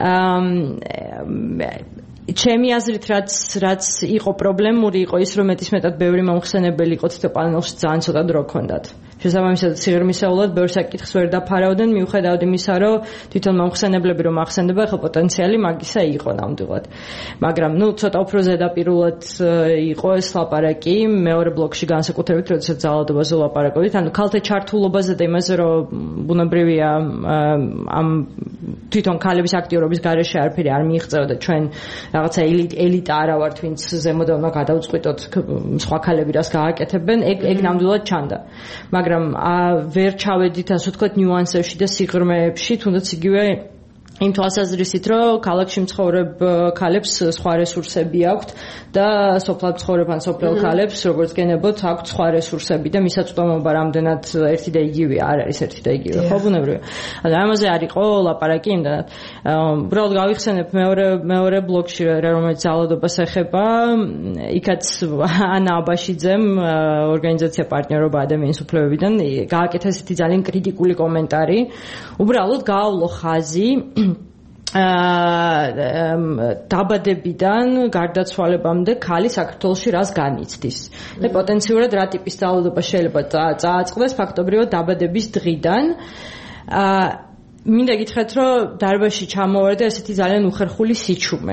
ჩემი აზრით რაც რაც იყო პრობლემური იყო ის რომ მეტისმეტად ბევრი მომხსენებელი იყო თითო პანელში ძალიან ცოტა დრო ჰქონდათ. შესაბამისად სიღრმისეულად ბევრ საკითხს ვერ დაფარავდნენ მიუხედავად იმისა რომ თვითონ მომხსენებლები რომ ახსენდება ხო პოტენციალი მაგისა იყო ნამდვილად. მაგრამ ნუ ცოტა უფრო ზედაპირულად იყო ეს ლაპარაკი მეორე ბლოკში განსაკუთრებით როდესაც ძალადობაზე ლაპარაკობდით. ანუ ქალთა ჩართულობაზე და იმაზე რომ ბუნებრივია ამ თვითონ ქალების აქტიურობის გარეშე არაფერი არ მიიღწეოდა ჩვენ რაღაცა ელიტა არა ვართ ვინც ზემოდან უნდა გადავწყვიტოთ სხვა ქალები რას გააკეთებენ ეგ ეგ ნამდვილად ჩანდა. მაგრამ ვერ ჩავედით ასე ვთქვათ ნიუანსებში და სიღრმეებში, თუნდაც იგივე იმ თვალსაზრისით, რომ ქალაქში მცხოვრებ ქალებს სხვა რესურსები აქვთ და სოფლად მცხოვრებან სოფლელ ქალებს, როგორც გენებოთ, აქვთ სხვა რესურსები და მისაწვდომობა რამდენად ერთი და იგივე არ არის ერთი და იგივე, ხო ბუნებრივია. ანუ ამაზე არ იყო ლაპარაკი იმდანად. უბრალოდ გავიხსენებ მეორე მეორე ბლოკში, რომელიც ძალადობას ეხება, იქაც ანა აბაშიძემ ორგანიზაცია პარტნიორობა ადამიანის უფლებებიდან გააკეთა ესეთი ძალიან კრიტიკული კომენტარი. უბრალოდ გაავლო ხაზი დაბადებიდან გარდაცვალებამდე ქალი საქართველოში რას განიცდის და პოტენციურად რა ტიპის ძალადობა შეიძლება წააწყდეს ფაქტობრივად დაბადების დღიდან. მინდა გითხრათ რომ დარბაზში ჩამოვარდა ესეთი ძალიან უხერხული სიჩუმე.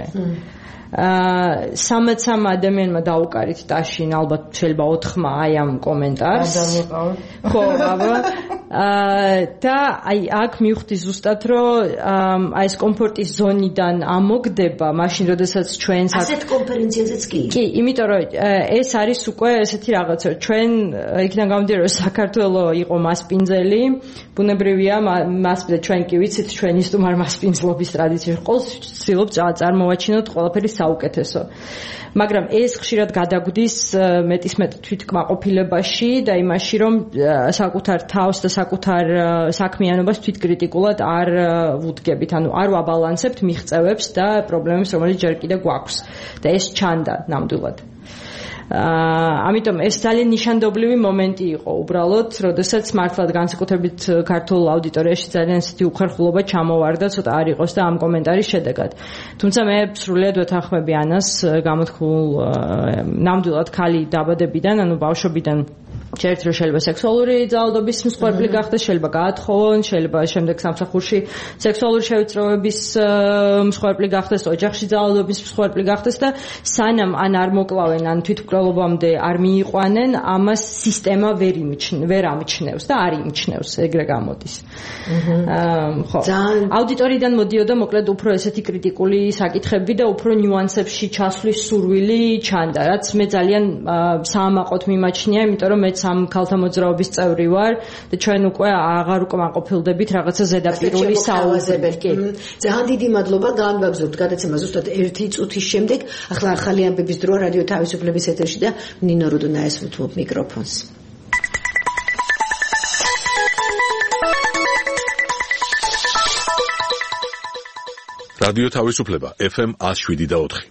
სამეცამ ადამიანმა დაუკარით ტაშინ ალბათ შეიძლება ოთხმა აი ამ კომენტარს. ხო, აბა და აი აქ მივხვდი ზუსტად რომ აი ეს კომფორტის ზონიდან ამოგდება მაშინ როდესაც ჩვენს ასეთ კონფერენციაზეც კი კი იმიტომ რომ ეს არის უკვე ესეთი რაღაცა ჩვენ იქიდან გამომდინარე რომ საქართველოს იყო მასპინძელი ბუნებრივია მასპინძელი ჩვენ კი ვიცით ჩვენი სტუმარ მასპინძლობის ტრადიცია ყოლს ვცდილობ წარმოვაჩინოთ ყველაფერი საუკეთესო მაგრამ ეს ხშირად გადაგვდის მეტისმეტ თვითკმაყოფილებაში და იმაში რომ საკუთარ თავს და საკუთარ საქმიანობას თვითკრიტიკულად არ ვუდგებით, ანუ არ ვაბალანსებთ მიღწევებს და პრობლემებს, რომელიც ჯერ კიდევ გვაქვს და ეს ჩანდა ნამდვილად. ამიტომ ეს ძალიან ნიშანდობლივი მომენტი იყო უბრალოდ, როდესაც მართლაც განსაკუთრებით ქართულ აუდიტორიაში ძალიან ისეთი უხერხულობა ჩამოვარდა, ცოტა არ იყოს და ამ კომენტარის შედეგად. თუმცა მე სრულიად ვეთანხმები ანას გამოთქმულ ნამდვილად ქალი დაბადებიდან, ანუ ბავშვობიდან შეიძლება რომ შეიძლება სექსუალური ძალადობის მსხვერპლი გახდეს, შეიძლება გაათხოვონ, შეიძლება შემდეგ სამსახურში სექსუალური შევიწროების მსხვერპლი გახდეს, ოჯახში ძალადობის მსხვერპლი გახდეს და სანამ ან არ მოკლავენ, ან თვითმკვლელობამდე არ მიიყვანენ, ამას სისტემა ვერ იმჩნევს, ვერ ამჩნევს და არ იმჩნევს, ეგრე გამოდის. ხო. აუდიტორიდან მოდიოდა მოკლედ უფრო ესეთი კრიტიკული საკითხები და უფრო ნიუანსებში ჩასვლის სურვილი ჩანდა, რაც მე ძალიან საამაყოდ მიმაჩნია, იმიტომ რომ მეც ამ ქალთა მოძრაობის წევრი ვარ და ჩვენ უკვე აღარ უკმაყოფილდებით რაღაცა ზედაპირული საუბარი. ძალიან დიდი მადლობა, განვაგზავნოთ გადაცემა ზუსტად ერთი წუთის შემდეგ. ახლა ახალი ამბების დრო რადიო თავისუფლების ეთერში და ნინო რუდონაეს ვუთმობ მიკროფონს. რადიო თავისუფლება ეფ ემ one oh seven და four.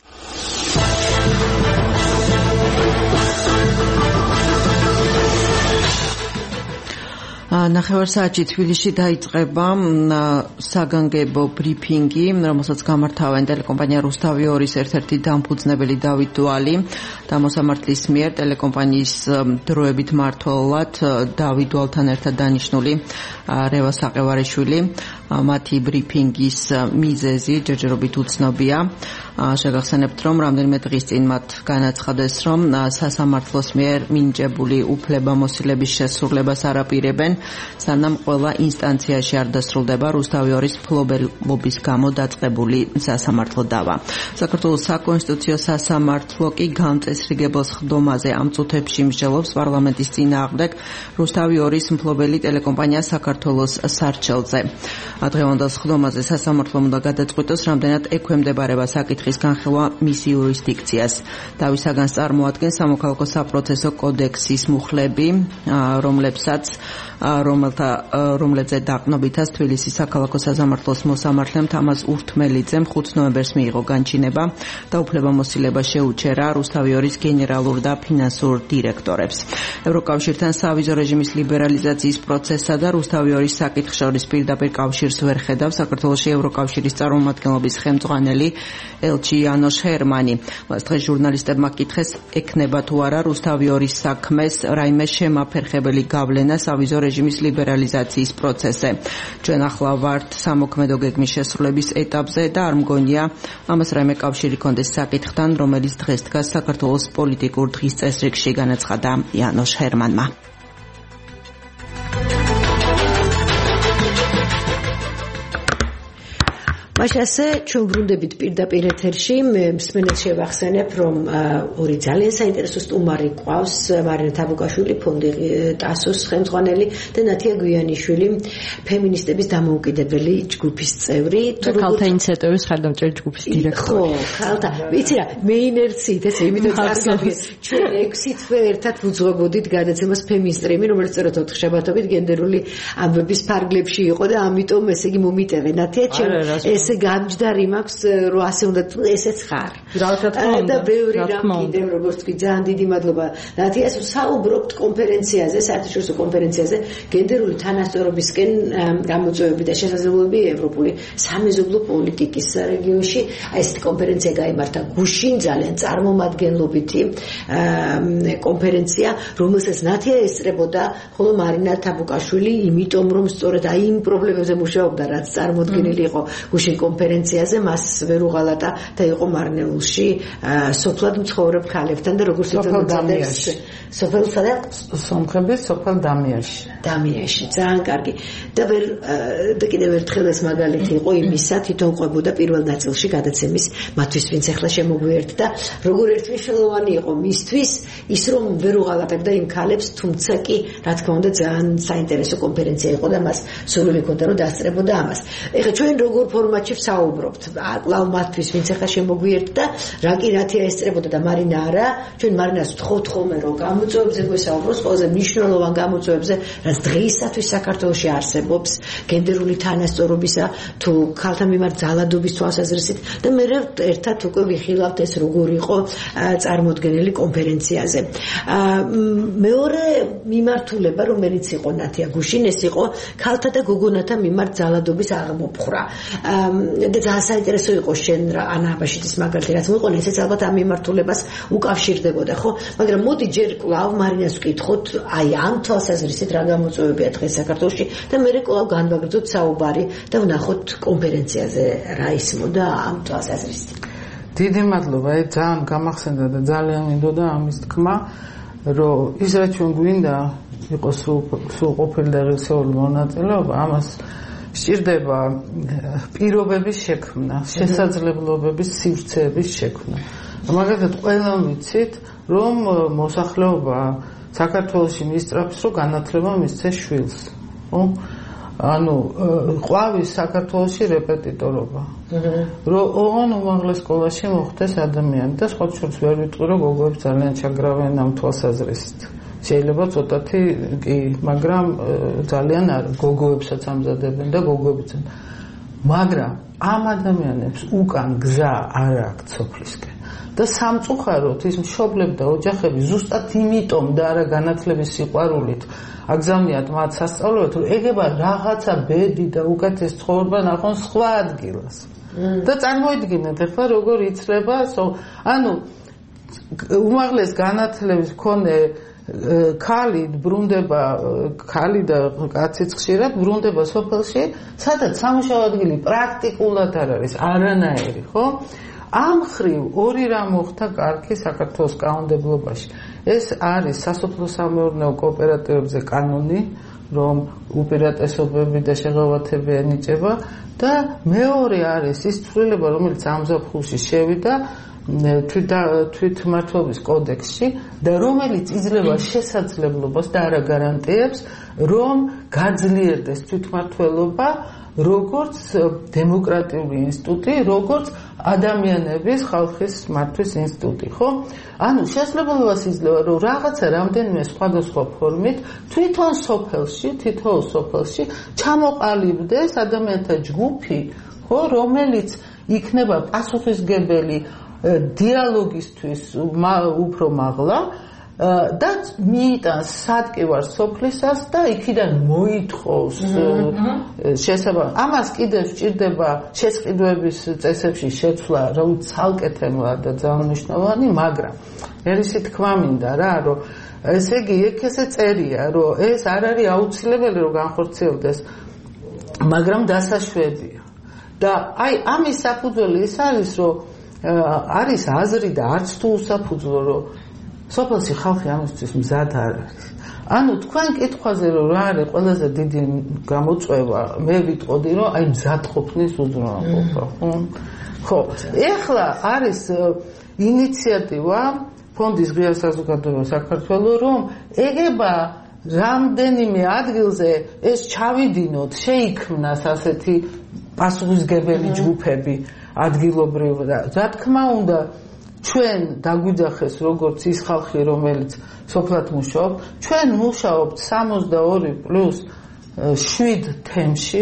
ნახევარსაათში თბილისში დაიწყება საგანგებო ბრიფინგი, რომელსაც გამართავენ ტელეკომპანია რუსთავი ორის ერთ-ერთი დამფუძნებელი დავით დვალი და მოსამართლის მიერ ტელეკომპანიის დროებით მმართველად დავით დვალთან ერთად დანიშნული რევა საყევარიშვილი. მათი ბრიფინგის მიზეზი ჯერჯერობით უცნობია. შეგახსენებთ, რომ რამდენიმე დღის წინ მათ განაცხადეს, რომ სასამართლოს მიერ მინიჭებული უფლებამოსილების შესრულებას არ აპირებენ, სანამ ყველა ინსტანციაში არ დასრულდება რუსთავი ორის მფლობელობის გამო დაწყებული სასამართლო დავა. საქართველოს საკონსტიტუციო სასამართლო კი გამწესრიგებელ სხდომაზე ამ წუთებში მსჯელობს პარლამენტის წინააღმდეგ რუსთავი ორის მფლობელი ტელეკომპანია საქართველოს სარჩელზე. დღევანდელ სხდომაზე სასამართლომ უნდა გადაწყვიტოს, რამდენად ექვემდებარება საკითხის განხილვა მის იურისდიქციას. დავისაგან წარმოადგენს სამოქალაქო საპროცესო კოდექსის მუხლები, რომლებსაც რომელთა რომლებზე დაყნობითაც თბილისის საქალაქო სასამართლოს მოსამართლემ თამაზ ურთმელიძემ ხუთ ნოემბერს მიიღო განჩინება და უფლებამოსილება შეუჩერა რუსთავი ორის გენერალურ და ფინანსურ დირექტორებს. ევროკავშირთან სავიზო რეჟიმის ლიბერალიზაციის პროცესსა და რუსთავი ორის საკითხს შორის პირდაპირ კავშირს ვერ ხედავს საქართველოში ევროკავშირის წარმომადგენლობის ხელმძღვანელი ელჩი იანოშ ჰერმანი. მას დღეს ჟურნალისტებმა კითხეს, ექნება თუ არა რუსთავი ორის საქმეს რაიმე შემაფერხებელი გავლენა სავიზო რეჟიმის ლიბერალიზაციის პროცესზე. ჩვენ ახლა ვართ სამოქმედო გეგმის შესრულების ეტაპზე და არ მგონია ამას რაიმე კავშირი კონდეს საკითხთან, რომელიც დღეს დგას საქართველოს პოლიტიკურ დღის წესრიგში, განაცხადა იანოშ ჰერმანმა. მაშასე ჩვენ ვრუნდებით პირდაპირ ეთერში. მსმენელს შევახსენებ, რომ ორი ძალიან საინტერესო სტუმარი ყავს, მარინა თაბუკაშვილი, ფონდი ტასოს ხელმძღვანელი და ნათია გვიანიშვილი, ფემინისტების დამოუკიდებელი ჯგუფის წევრი, ქალთა ინიციატივის ხელმძღვანელი ჯგუფის დირექტორი. ხო, ქალთა, ვიცი რა, მე ინერციით ესე, იმიტომ წარსავთ ჩვენ ექვსი თვე ერთად ვუძღვებოდით გადაცემას ფემინსტრიმი, რომელიც სწორედ ოთხ შაბათობით გენდერული ამბების ფარგლებში იყო და ამიტომ ესე იგი მომიტევე. ნათია, ჩემ ესე გამჯდარი მაქვს, რომ ასე უნდა ესეც ხარ. და ბევრი რამ კიდევ, როგორც თქვი, ძალიან დიდი მადლობა. ნათიას საუბრობთ კონფერენციაზე, საერთაშორისო კონფერენციაზე, გენდერული თანასწორობისკენ გამოწვევები და შესაძლებლობები ევროპული სამეზობლო პოლიტიკის რეგიონში. ესეთი კონფერენცია გაიმართა გუშინ, ძალიან წარმომადგენლობითი კონფერენცია, რომელსაც ნათია ესწრებოდა, ხოლო მარინა თაბუკაშვილი, იმიტომ რომ სწორედ აი იმ პრობლემებზე მუშაობდა, რაც წარმოდგენილი იყო გუშინ კონფერენციაზე, მას ვერ უღალატა და იყო მარნეულში სოფლად მცხოვრებ ქალებთან და როგორც იცოდეთ სოფელსა და სომხების სოფელ დამიაში. დამიაში, ძალიან კარგი. და ვერ და კიდევ ერთხელ ეს მაგალითი იყო იმისა, თვითონ ყვებოდა პირველ ნაწილში გადაცემის მათთვის, ვინც ახლა შემოგვიერთდა, როგორ ერთმნიშვნელოვანი იყო მისთვის ის, რომ ვერ უღალატებდა იმ ქალებს, თუმცა კი რა თქმა უნდა ძალიან საინტერესო კონფერენცია იყო და მას სურვილი ჰქონდა რომ დასწრებოდა ამას. ეხლა ჩვენ როგორ ფორმატში ვსაუბრობთ, კვლავ მათთვის, ვინც ახლა შემოგვიერთდა, რა კი ნათია ესწრებოდა და მარინა არა, ჩვენ მარინას ვთხოვთ ხოლმე რომ გამოწვევებზე გვესაუბროს, ყველაზე მნიშვნელოვან გამოწვევებზე, რაც რადგანაც დღეისათვის საქართველოში არსებობს გენდერული თანასწორობისა თუ ქალთა მიმართ ძალადობის თვალსაზრისით და მე ერთად უკვე ვიხილავთ ეს როგორ იყო წარმოდგენილი კონფერენციაზე. მეორე მიმართულება რომელიც იყო ნათია გუშინ ეს იყო ქალთა და გოგონათა მიმართ ძალადობის აღმოფხვრა. და ძალიან საინტერესო იყო შენ ანა აბაშიძის მაგალითი რაც მოყოლე ესეც ალბათ ამ მიმართულებას უკავშირდებოდა ხო? მაგრამ მოდი ჯერ კვლავ მარინას ვკითხოთ აი ამ თვალსაზრისით რა გამოწვევებია დღეს საქართველოში და მე კვლავ განვაგრძოთ საუბარი და ვნახოთ კონფერენციაზე რა ისმოდა ამ თვალსაზრისით. დიდი მადლობა, აი ძალიან გამახსენდა და ძალიან მინდოდა ამის თქმა, რომ ის რაც ჩვენ გვინდა იყოს სრულყოფილი და რეალისტური მონაწილეობა, ამას სჭირდება პირობების შექმნა, შესაძლებლობების სივრცეების შექმნა. მაგალითად, ყველამ ვიცით, რომ მოსახლეობა საქართველოში მისწრაფს, რომ განათლება მისცეს შვილს. ხო? ანუ ყვავის საქართველოში რეპეტიტორობა. რომ ოღონ უმაღლეს სკოლაში მოხდეს ადამიანი და სხვა შორს ვერ ვიტყვი, რომ გოგოებს ძალიან ჩაგრავენ ამ თვალსაზრისით. შეიძლება ცოტათი კი, მაგრამ ძალიან არ გოგოებსაც ამზადებენ და გოგოებიც. მაგრამ ამ ადამიანებს უკან გზა არ აქვს სოფლისკენ. და სამწუხაროდ ის მშობლები და ოჯახები ზუსტად იმიტომ და არა განათლების სიყვარულით აგზავნიათ მათ სასწავლებლად, რომ ეგება რაღაცა ბედი და უკეთეს ცხოვრება ნახონ სხვა ადგილას. და წარმოიდგინეთ ახლა როგორ იცლება, ანუ უმაღლეს განათლების მქონე ქალი ბრუნდება, ქალი და კაციც ხშირად ბრუნდება სოფელში, სადაც სამუშაო ადგილი პრაქტიკულად არ არის, არანაირი, ხო? ამ ხრივ ორი რამ მოხდა კარგი საქართველოს კანონმდებლობაში. ეს არის სასოფლო-სამეურნეო კოოპერატივებზე კანონი, რომ უპირატესობები და შეღავათები ენიჭება და მეორე არის ის ცვლილება, რომელიც ამ ზაფხულში შევიდა თვითმმართველობის კოდექსში და რომელიც იძლევა შესაძლებლობას და არა გარანტიებს, რომ გაძლიერდეს თვითმმართველობა როგორც დემოკრატიული ინსტიტუტი, როგორც ადამიანების ხალხის მართვის ინსტიტუტი, ხო? ანუ შესაძლებლობას იძლევა, რომ რაღაცა რამდენიმე სხვადასხვა ფორმით თვითონ სოფელში, თითოეულ სოფელში ჩამოყალიბდეს ადამიანთა ჯგუფი, ხო, რომელიც იქნება პასუხისმგებელი დიალოგისთვის უფრო მაღლა და მიიტანს სადკივარ სოფლისას და იქიდან მოითხოვს შესაბამისად. ამას კიდევ სჭირდება შესყიდვების წესებში შეცვლა, რომ ცალკე თემა და ძალიან მნიშვნელოვანი, მაგრამ ერისი თქმა მინდა რა, რომ ესე იგი ეგ ესე წერია, რომ ეს არ არის აუცილებელი რომ განხორციელდეს, მაგრამ დასაშვებია. და აი ამის საფუძველი ის არის, რომ არის აზრი და არც თუ უსაფუძვლო, რომ სოფელში ხალხი ამისთვის მზად არ არის. ანუ თქვენ კითხვაზე რომ რა არის ყველაზე დიდი გამოწვევა, მე ვიტყოდი რომ აი მზად ყოფნის უზრუნველყოფა, ხო? ხო, ეხლა არის ინიციატივა ფონდის ღია საზოგადოება საქართველოს, რომ ეგება რამდენიმე ადგილზე ეს ჩავიდინოთ, შეიქმნას ასეთი პასუხისმგებელი ჯგუფები ადგილობრივ და რა თქმა უნდა ჩვენ დაგვიძახეს როგორც ის ხალხი რომელიც სოფლად მუშაობ, ჩვენ მუშაობთ სამოცდაორი პლუს შვიდ თემში,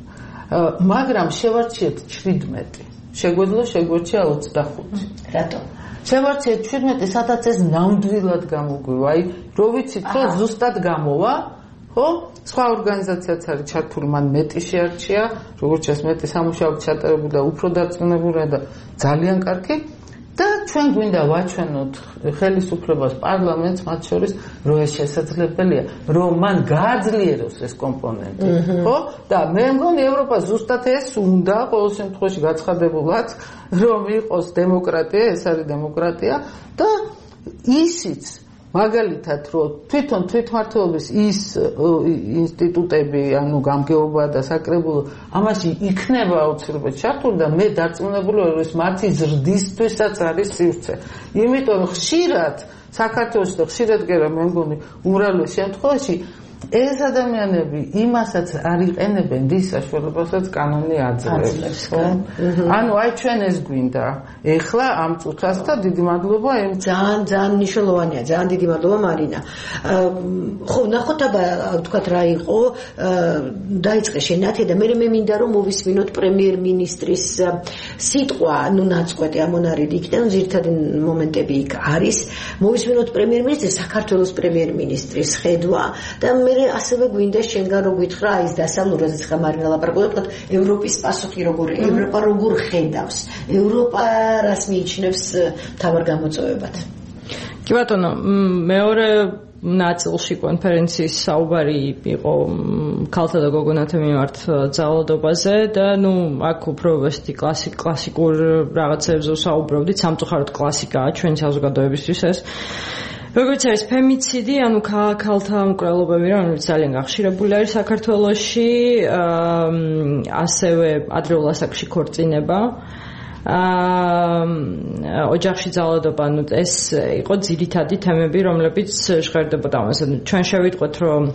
მაგრამ შევარჩიეთ შვიდმეტი. შეგვეძლო შეგვერჩია ოცდახუთი. რატომ? შევარჩიეთ შვიდმეტი, სადაც ეს ნამდვილად გამოგვივა. აი, რო ვიცით, რომ ზუსტად გამოვა, ხო? სხვა ორგანიზაციაც არის ჩართული, მან მეტი შეარჩია, როგორც ჩანს მეტი სამუშაოდ ჩატარებული და უფრო დარწმუნებულია და ძალიან კარგი. და ჩვენ გვინდა ვაჩვენოთ ხელისუფლებას, პარლამენტს, მათ შორის, რომ ეს შესაძლებელია, რომ მან გააძლიეროს ეს კომპონენტი, ხო? და მე მგონი ევროპა ზუსტად ეს უნდა ყოველ შემთხვევაში გაცხადებულად, რომ იყოს დემოკრატია, ეს არის დემოკრატია და ისიც მაგალითად, რომ თვითონ თვითმმართველობის ის ინსტიტუტები, ანუ გამგეობა და საკრებულო, ამაში იქნება აუცილებლად ჩართული და მე დარწმუნებული ვარ, რომ მათი ზრდისთვისაც არის სივრცე. იმიტომ რომ ხშირად საქართველოში და ხშირად კი არა, მე მგონი უმრავლეს შემთხვევაში ეს ადამიანები იმასაც არ იყენებენ დის საშუალებასაც კანონი აძლევს. ანუ აი ჩვენ ეს გვინდა. ეხლა ამ წუთას და დიდი მადლობა იმ ძალიან ძალიან მნიშვნელოვანია. ძალიან დიდი მადლობა მარინა. ხო, ნახოთ აბა თქვათ რა იყო, დაიწყე შენათი და მე მე მინდა რომ მოვისმინოთ პრემიერ-მინისტრის სიტყვა, ну ნაწყვეტი ამონარიდი იქიდან ძირითადი მომენტები იქ არის. მოვისმინოთ პრემიერ-მინისტრის საქართველოს პრემიერ-მინისტრის ხედვა და მე ასევე გვინდა შენგან რო გითხრა ის დასავლურ როდესაც ხა მარინა ლაპარაკობდა ევროპის პასუხი როგორია ევროპა როგორ ხედავს ევროპა რას მიიჩნევს თავარ გამოწვევებად კი ბატონო მეორე ნაწილში კონფერენციის საუბარი იყო ქალთა და გოგონათა მიმართ ძალადობაზე და ნუ აქ უფრო ესეთი კლასიკ კლასიკურ რაღაცებზე საუბრობდით სამწუხაროდ კლასიკაა ჩვენი საზოგადოებისთვის ეს როგორც არის ფემიციდი, ანუ ქალთა მკვლელობები, რომელიც ძალიან გახშირებული არის საქართველოში, ასევე ადრეულ ასაკში ქორწინება, ოჯახში ძალადობა, ანუ ეს იყო ძირითადი თემები, რომლებიც ჟღერდებოდა ამაზე. ჩვენ შევიტყვეთ, რომ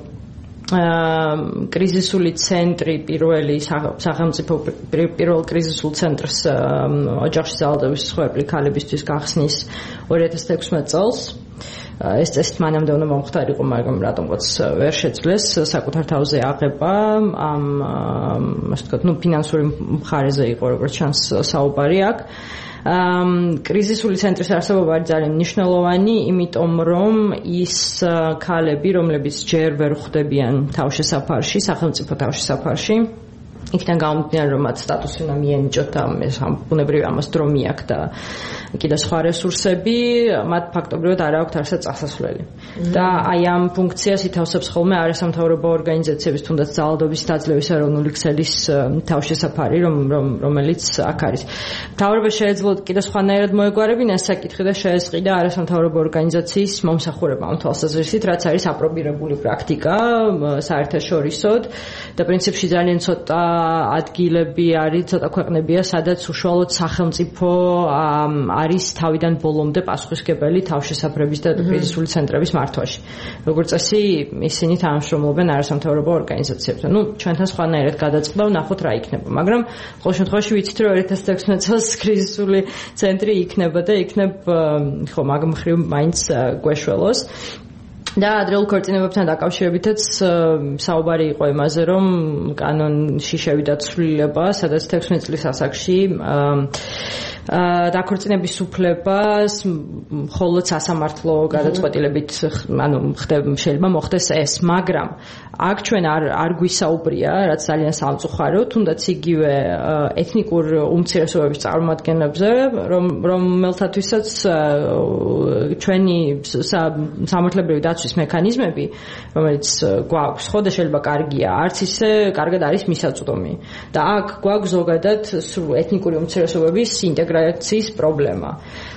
კრიზისული ცენტრი პირველი სახელმწიფო პირველ კრიზისულ ცენტრს ოჯახში ძალადობის მსხვერპლი ქალებისთვის გახსნის ორი ათას ექვსმეტ წელს. ეს წესით მანამდე უნდა მომხდარიყო, მაგრამ რატომღაც ვერ შეძლეს საკუთარ თავზე აღება ამ ასე ვთქვათ, ნუ ფინანსური მხარეზე იყო როგორც ჩანს საუბარი აქ. კრიზისული ცენტრის არსებობა არის ძალიან მნიშვნელოვანი, იმიტომ რომ ის ქალები, რომლებიც ჯერ ვერ ხვდებიან თავშესაფარში, სახელმწიფო თავშესაფარში, იქიდან გამომდინარე, რომ მათ სტატუსი უნდა მიენიჭოთ და ბუნებრივი ამას დრო მიაქვს და კიდე სხვა რესურსები, მათ ფაქტობრივად არ აქვთ არსად წასასვლელი. და აი ამ ფუნქციას ითავსებს ხოლმე არასამთავრობო ორგანიზაციების, თუნდაც ძალადობის დაძლევის ეროვნული ქსელის თავშესაფარი, რომელიც აქ არის. მთავრობა შეეძლო კიდე სხვანაირად მოეგვარებინა ეს საკითხი და შეესყიდა არასამთავრობო ორგანიზაციის მომსახურება ამ თვალსაზრისით, რაც არის აპრობირებული პრაქტიკა საერთაშორისოდ და პრინციპში ძალიან ცოტა ადგილები არის, ცოტა ქვეყნებია, სადაც უშუალოდ სახელმწიფო არის თავიდან ბოლომდე პასუხისმგებელი თავშესაფრების და კრიზისული ცენტრების მართვაში. როგორც წესი, ისინი თანამშრომლობენ არასამთავრობო ორგანიზაციებთან. ნუ ჩვენთან სხვანაირად გადაწყდა, ვნახოთ რა იქნება. მაგრამ ყოველ შემთხვევაში ვიცით, რომ ორი ათას ექვსმეტ წელს კრიზისული ცენტრი იქნება და იქნებ ხო მაგ მხრივ მაინც გვეშველოს. და ადრეულ ქორწინებებთან დაკავშირებითაც საუბარი იყო იმაზე, რომ კანონში შევიდა ცვლილება, სადაც ექვსმეტ წლის ასაკში დაქორწინების უფლებას მხოლოდ სასამართლო გადაწყვეტილებით ანუ შეიძლება მოხდეს ეს, მაგრამ აქ ჩვენ არ არ გვისაუბრია, რაც ძალიან სამწუხარო, თუნდაც იგივე ეთნიკურ უმცირესობების წარმომადგენლებზე, რომ რომელთათვისაც ჩვენი სამართლებრივი დაცვის მექანიზმები, რომელიც გვაქვს, ხო და შეიძლება კარგია, არც ისე კარგად არის მისაწვდომი. და აქ გვაქვს ზოგადად ეთნიკური უმცირესობების ინტეგრაციის პრობლემა.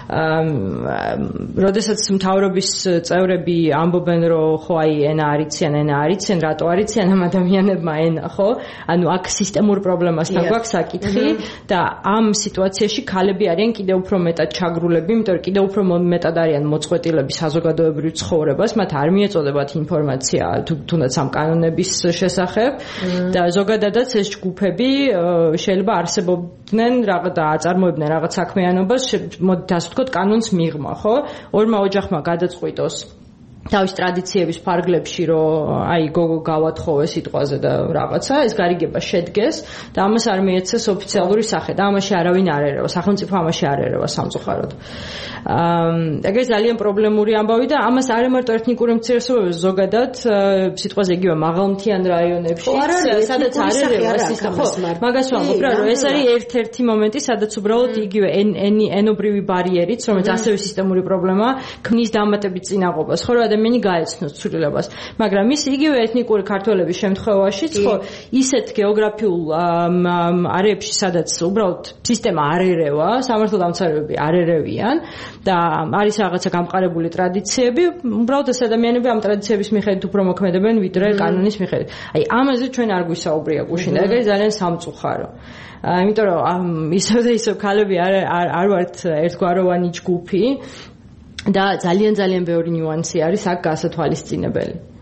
როდესაც მთავრობის წევრები ამბობენ, რომ ხო აი ენა არიციან, ენა არიციან, რატო არიციან ამ ადამიანებმა ენა, ხო? ანუ აქ სისტემურ პრობლემასთან გვაქვს საკითხი და ამ სიტუაციაში ქალები არიან კიდევ უფრო მეტად ჩაგრულები, იმიტომ რომ კიდევ უფრო მეტად არიან მოწყვეტილები საზოგადოებრივ ცხოვრებას, მათ არ მიეწოდებათ ინფორმაცია თუნდაც ამ კანონების შესახებ და ზოგადადაც ეს ჯგუფები შეიძლება არსებობდნენ რაღაც და აწარმოებდნენ რაღაც საქმიანობას, მოდით ასე ვთქვათ, კანონს მიღმა, ხო? ორმა ოჯახმა გადაწყვიტოს თავის ტრადიციების ფარგლებში, რომ აი გოგო გავათხოვე სიტყვაზე და რაღაცა, ეს გარიგება შედგეს და ამას არ მიეცეს ოფიციალური სახე და ამაში არავინ არ ერევა, სახელმწიფო ამაში არ ერევა სამწუხაროდ. ეგრე ძალიან პრობლემური ამბავი და ამას არ ემარტო ეთნიკური უმცირესობები, ზოგადად სიტყვაზე იგივე მაღალმთიან რაიონებში, სადაც არ ერევა სისტემა. მაგას ვამბობ რა, რომ ეს არის ერთ-ერთი მომენტი, სადაც უბრალოდ იგივე ენობრივი ბარიერიც, რომელიც ასევე სისტემური პრობლემაა, ქმნის დამატებით წინაღობას, ხო, ადამიანი გაეცნოს ცვლილებას, მაგრამ ის იგივე ეთნიკური ქართველების შემთხვევაშიც, ხო, ისეთ გეოგრაფიულ არეებში, სადაც უბრალოდ სისტემა არ ერევა, სამართალდამცავები არ ერევიან და არის რაღაცა გამყარებული ტრადიციები, უბრალოდ ეს ადამიანები ამ ტრადიციების მიხედვით უფრო მოქმედებენ, ვიდრე კანონის მიხედვით. აი, ამაზე ჩვენ არ გვისაუბრია გუშინ და ეგ არის ძალიან სამწუხარო. იმიტომ რომ ისევ და ისევ ქალები არ არ ვართ ერთგვაროვანი ჯგუფი და ძალიან ძალიან ბევრი ნიუანსი არის აქ გასათვალისწინებელი.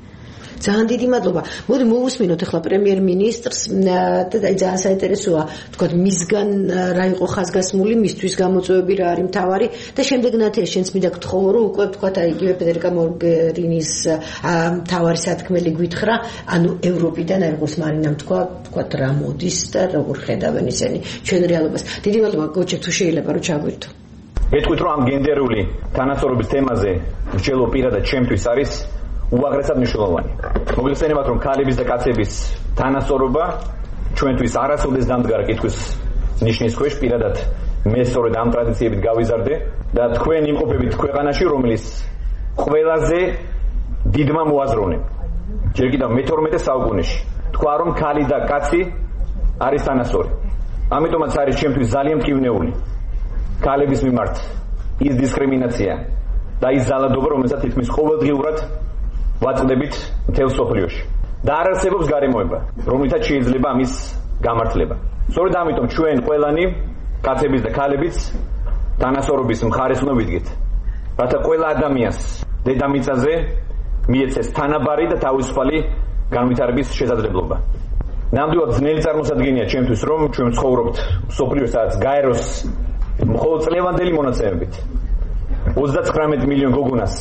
ძალიან დიდი მადლობა. მოდი მოვუსმინოთ ახლა პრემიერ-მინისტრს და ძალიან საინტერესოა თქვა მისგან რა იყო ხაზგასმული, მისთვის გამოწვევები რა არის მთავარი და შემდეგ ნათია შენც მინდა გთხოვო რომ უკვე თქვა იგივე ფედერიკა მორგერინის მთავარი სათქმელი გვითხრა, ანუ ევროპიდან არ იყოს მარინამ თქვა, თქვა რა მოდის და როგორ ხედავენ ისინი ჩვენ რეალობას. დიდი მადლობა გოჩე თუ შეიძლება რომ ჩაგვირთო. გეტყვით რომ ამ გენდერული თანასწორობის თემაზე მსჯელო პირადად ჩემთვის არის უაღრესად მნიშვნელოვანი. მოგეხსენებათ რომ ქალების და კაცების თანასწორობა ჩვენთვის არასოდეს დამდგარა კითხვის ნიშნის ქვეშ, პირადად მე სწორედ ამ ტრადიციებით გავიზარდე და თქვენ იმყოფებით ქვეყანაში, რომელიც ყველაზე დიდმა მოაზროვნემ ჯერ კიდევ მეთორმეტე საუკუნეში თქვა რომ ქალი და კაცი არის თანასწორი. ამიტომაც არის ჩემთვის ძალიან მტკივნეული ქალების მიმართ ის დისკრიმინაცია და ის ზალადობა, რომელსაც თითქმის ყოველდღიურად ვაწყდებით მთელ მსოფლიოში. და არ არსებობს გარემოება, რომლითაც შეიძლება ამის გამართლება. სწორედ ამიტომ ჩვენ ყველანი, კაცების და ქალებიც, თანასწორობის მხარეს უნდა ვიდგეთ, რათა ყველა ადამიანს დედამიწაზე მიეცეს თანაბარი და თავისუფალი განვითარების შესაძლებლობა. ნამდვილად ძნელი წარმოსადგენია ჩემთვის, რომ ჩვენ ვცხოვრობთ მსოფლიოში, სადაც გაეროს მხოლოდ წლევანდელი მონაცემებით ოცდათხრამეტ მილიონ გოგონას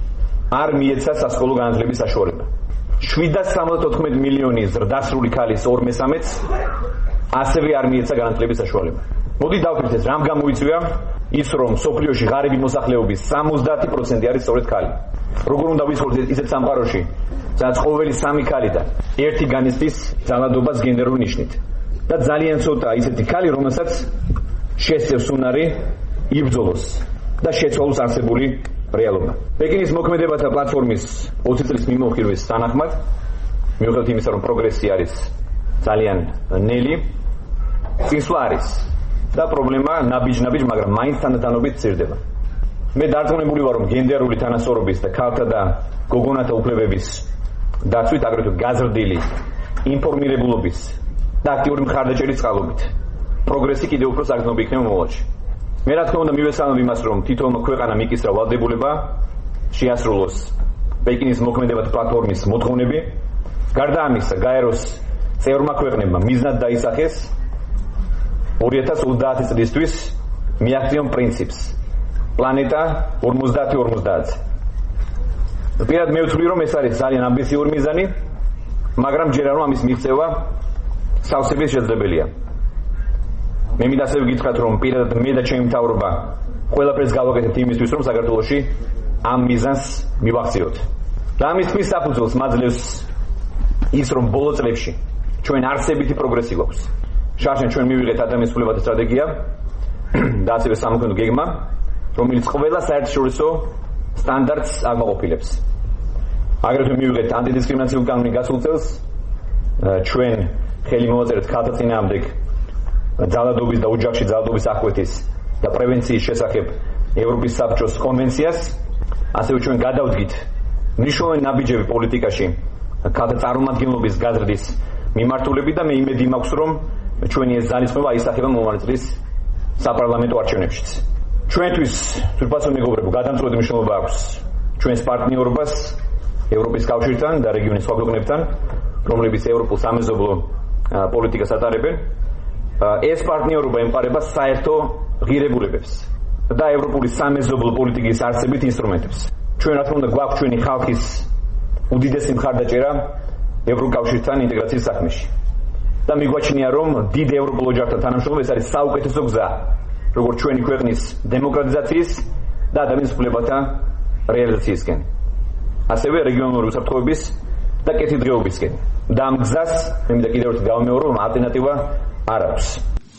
არ მიეცა სასკოლო განათლების საშუალება. შვიდას სამოცდათოთხმეტ მილიონი ზრდასრული ქალის ორ მესამედს ასევე არ მიეცა განათლების საშუალება. მოდი დავფიქრდეთ, რამ გამოიწვია ის, რომ მსოფლიოში ღარიბი მოსახლეობის სამოცდაათი პროცენტი არის სწორედ ქალი. როგორ უნდა ვიცხოვრდეთ ისეთ სამყაროში, სადაც ყოველი სამი ქალი და ერთი განიცდის ძალადობას გენდერული ნიშნით. და ძალიან ცოტა ისეთი ქალი, რომელსაც შესწევს უნარი იბრძოლოს და შეცვალოს არსებული რეალობა. პეკინის მოქმედებათა პლატფორმის ოცი წლის მიმოხილვის თანახმად, მიუხედავად იმისა, რომ პროგრესი არის ძალიან ნელი, წინსვლა არის და პრობლემა ნაბიჯ-ნაბიჯ, მაგრამ მაინც თანდათანობით მცირდება. მე დარწმუნებული ვარ, რომ გენდერული თანასწორობის და ქალთა და გოგონათა უფლებების დაცვით, აგრეთვე გაზრდილი ინფორმირებულობის და აქტიური მხარდაჭერის წყალობით პროგრესი კიდევ უფრო საგრძნობი იქნება მომავალში. მე რა თქმა უნდა მივესალმებ იმას, რომ თითოეულ ქვეყანა მიკისრა ვალდებულება შეასრულოს პეკინის მოქმედებათა პლატფორმის მოთხოვნები. გარდა ამისა, გაეროს წევრმა ქვეყნებმა მიზნად დაისახეს ორი ათას ოცდაათი წლისთვის მიაღწიონ პრინციპს პლანეტა ორმოცდაათი ორმოცდაათი. პირად მე ვთვლი, რომ ეს არის ძალიან ამბიციური მიზანი, მაგრამ ჯერა რომ ამის მიღწევა სავსებით შესაძლებელია. მე მინდა ასევე გითხრათ, რომ პირადად მე და ჩემი მთავრობა ყველაფერს გავაკეთებთ იმისთვის, რომ საქართველოში ამ მიზანს მივახციოთ. და ამის თქმის საფუძველს მაძლევს ის, რომ ბოლო წლებში ჩვენ არსებითი პროგრესი გვაქვს. შარშან ჩვენ მივიღეთ ადამიანის უფლებათა სტრატეგია და ასევე სამოქმედო გეგმა, რომელიც ყველა საერთაშორისო სტანდარტს აკმაყოფილებს. აგრეთვე მივიღეთ ანტიდისკრიმინაციული კანონი გასულ წელს, ჩვენ ხელი მოვაწერეთ ქალთა წინააღმდეგ ძალადობის და ოჯახში ძალადობის აღკვეთის და პრევენციის შესახებ ევროპის საბჭოს კონვენციას, ასევე ჩვენ გადავდგით მნიშვნელოვანი ნაბიჯები პოლიტიკაში ქალთა წარმომადგენლობის გაზრდის მიმართულებით და მე იმედი მაქვს, რომ ჩვენი ეს ძალისხმევა აისახება მომავალ წლის საპარლამენტო არჩევნებშიც. ჩვენთვის, თურქეთთან მეგობრებო, გადამწყვეტი მნიშვნელობა აქვს ჩვენს პარტნიორობას ევროპის კავშირთან და რეგიონის სხვა ქვეყნებთან, რომლებიც ევროპულ სამეზობლო პოლიტიკას ატარებენ. ეს პარტნიორობა ემყარება საერთო ღირებულებებს და ევროპული სამეზობლო პოლიტიკის არსებით ინსტრუმენტებს. ჩვენ რა თქმა უნდა გვაქვს ჩვენი ხალხის უდიდესი მხარდაჭერა ევროკავშირთან ინტეგრაციის საქმეში. და მიგვაჩნია, რომ დიდ ევროპულ ოჯახთან თანამშრომლობა ეს არის საუკეთესო გზა, როგორც ჩვენი ქვეყნის დემოკრატიზაციის და ადამიანის უფლებათა რეალიზაციისკენ. ასევე რეგიონალური უსაფრთხოების და კეთილდღეობისკენ. და ამ გზას მე მინდა კიდევ ერთხელ გავამეორო, რომ ალტერნატივა არ აქვს.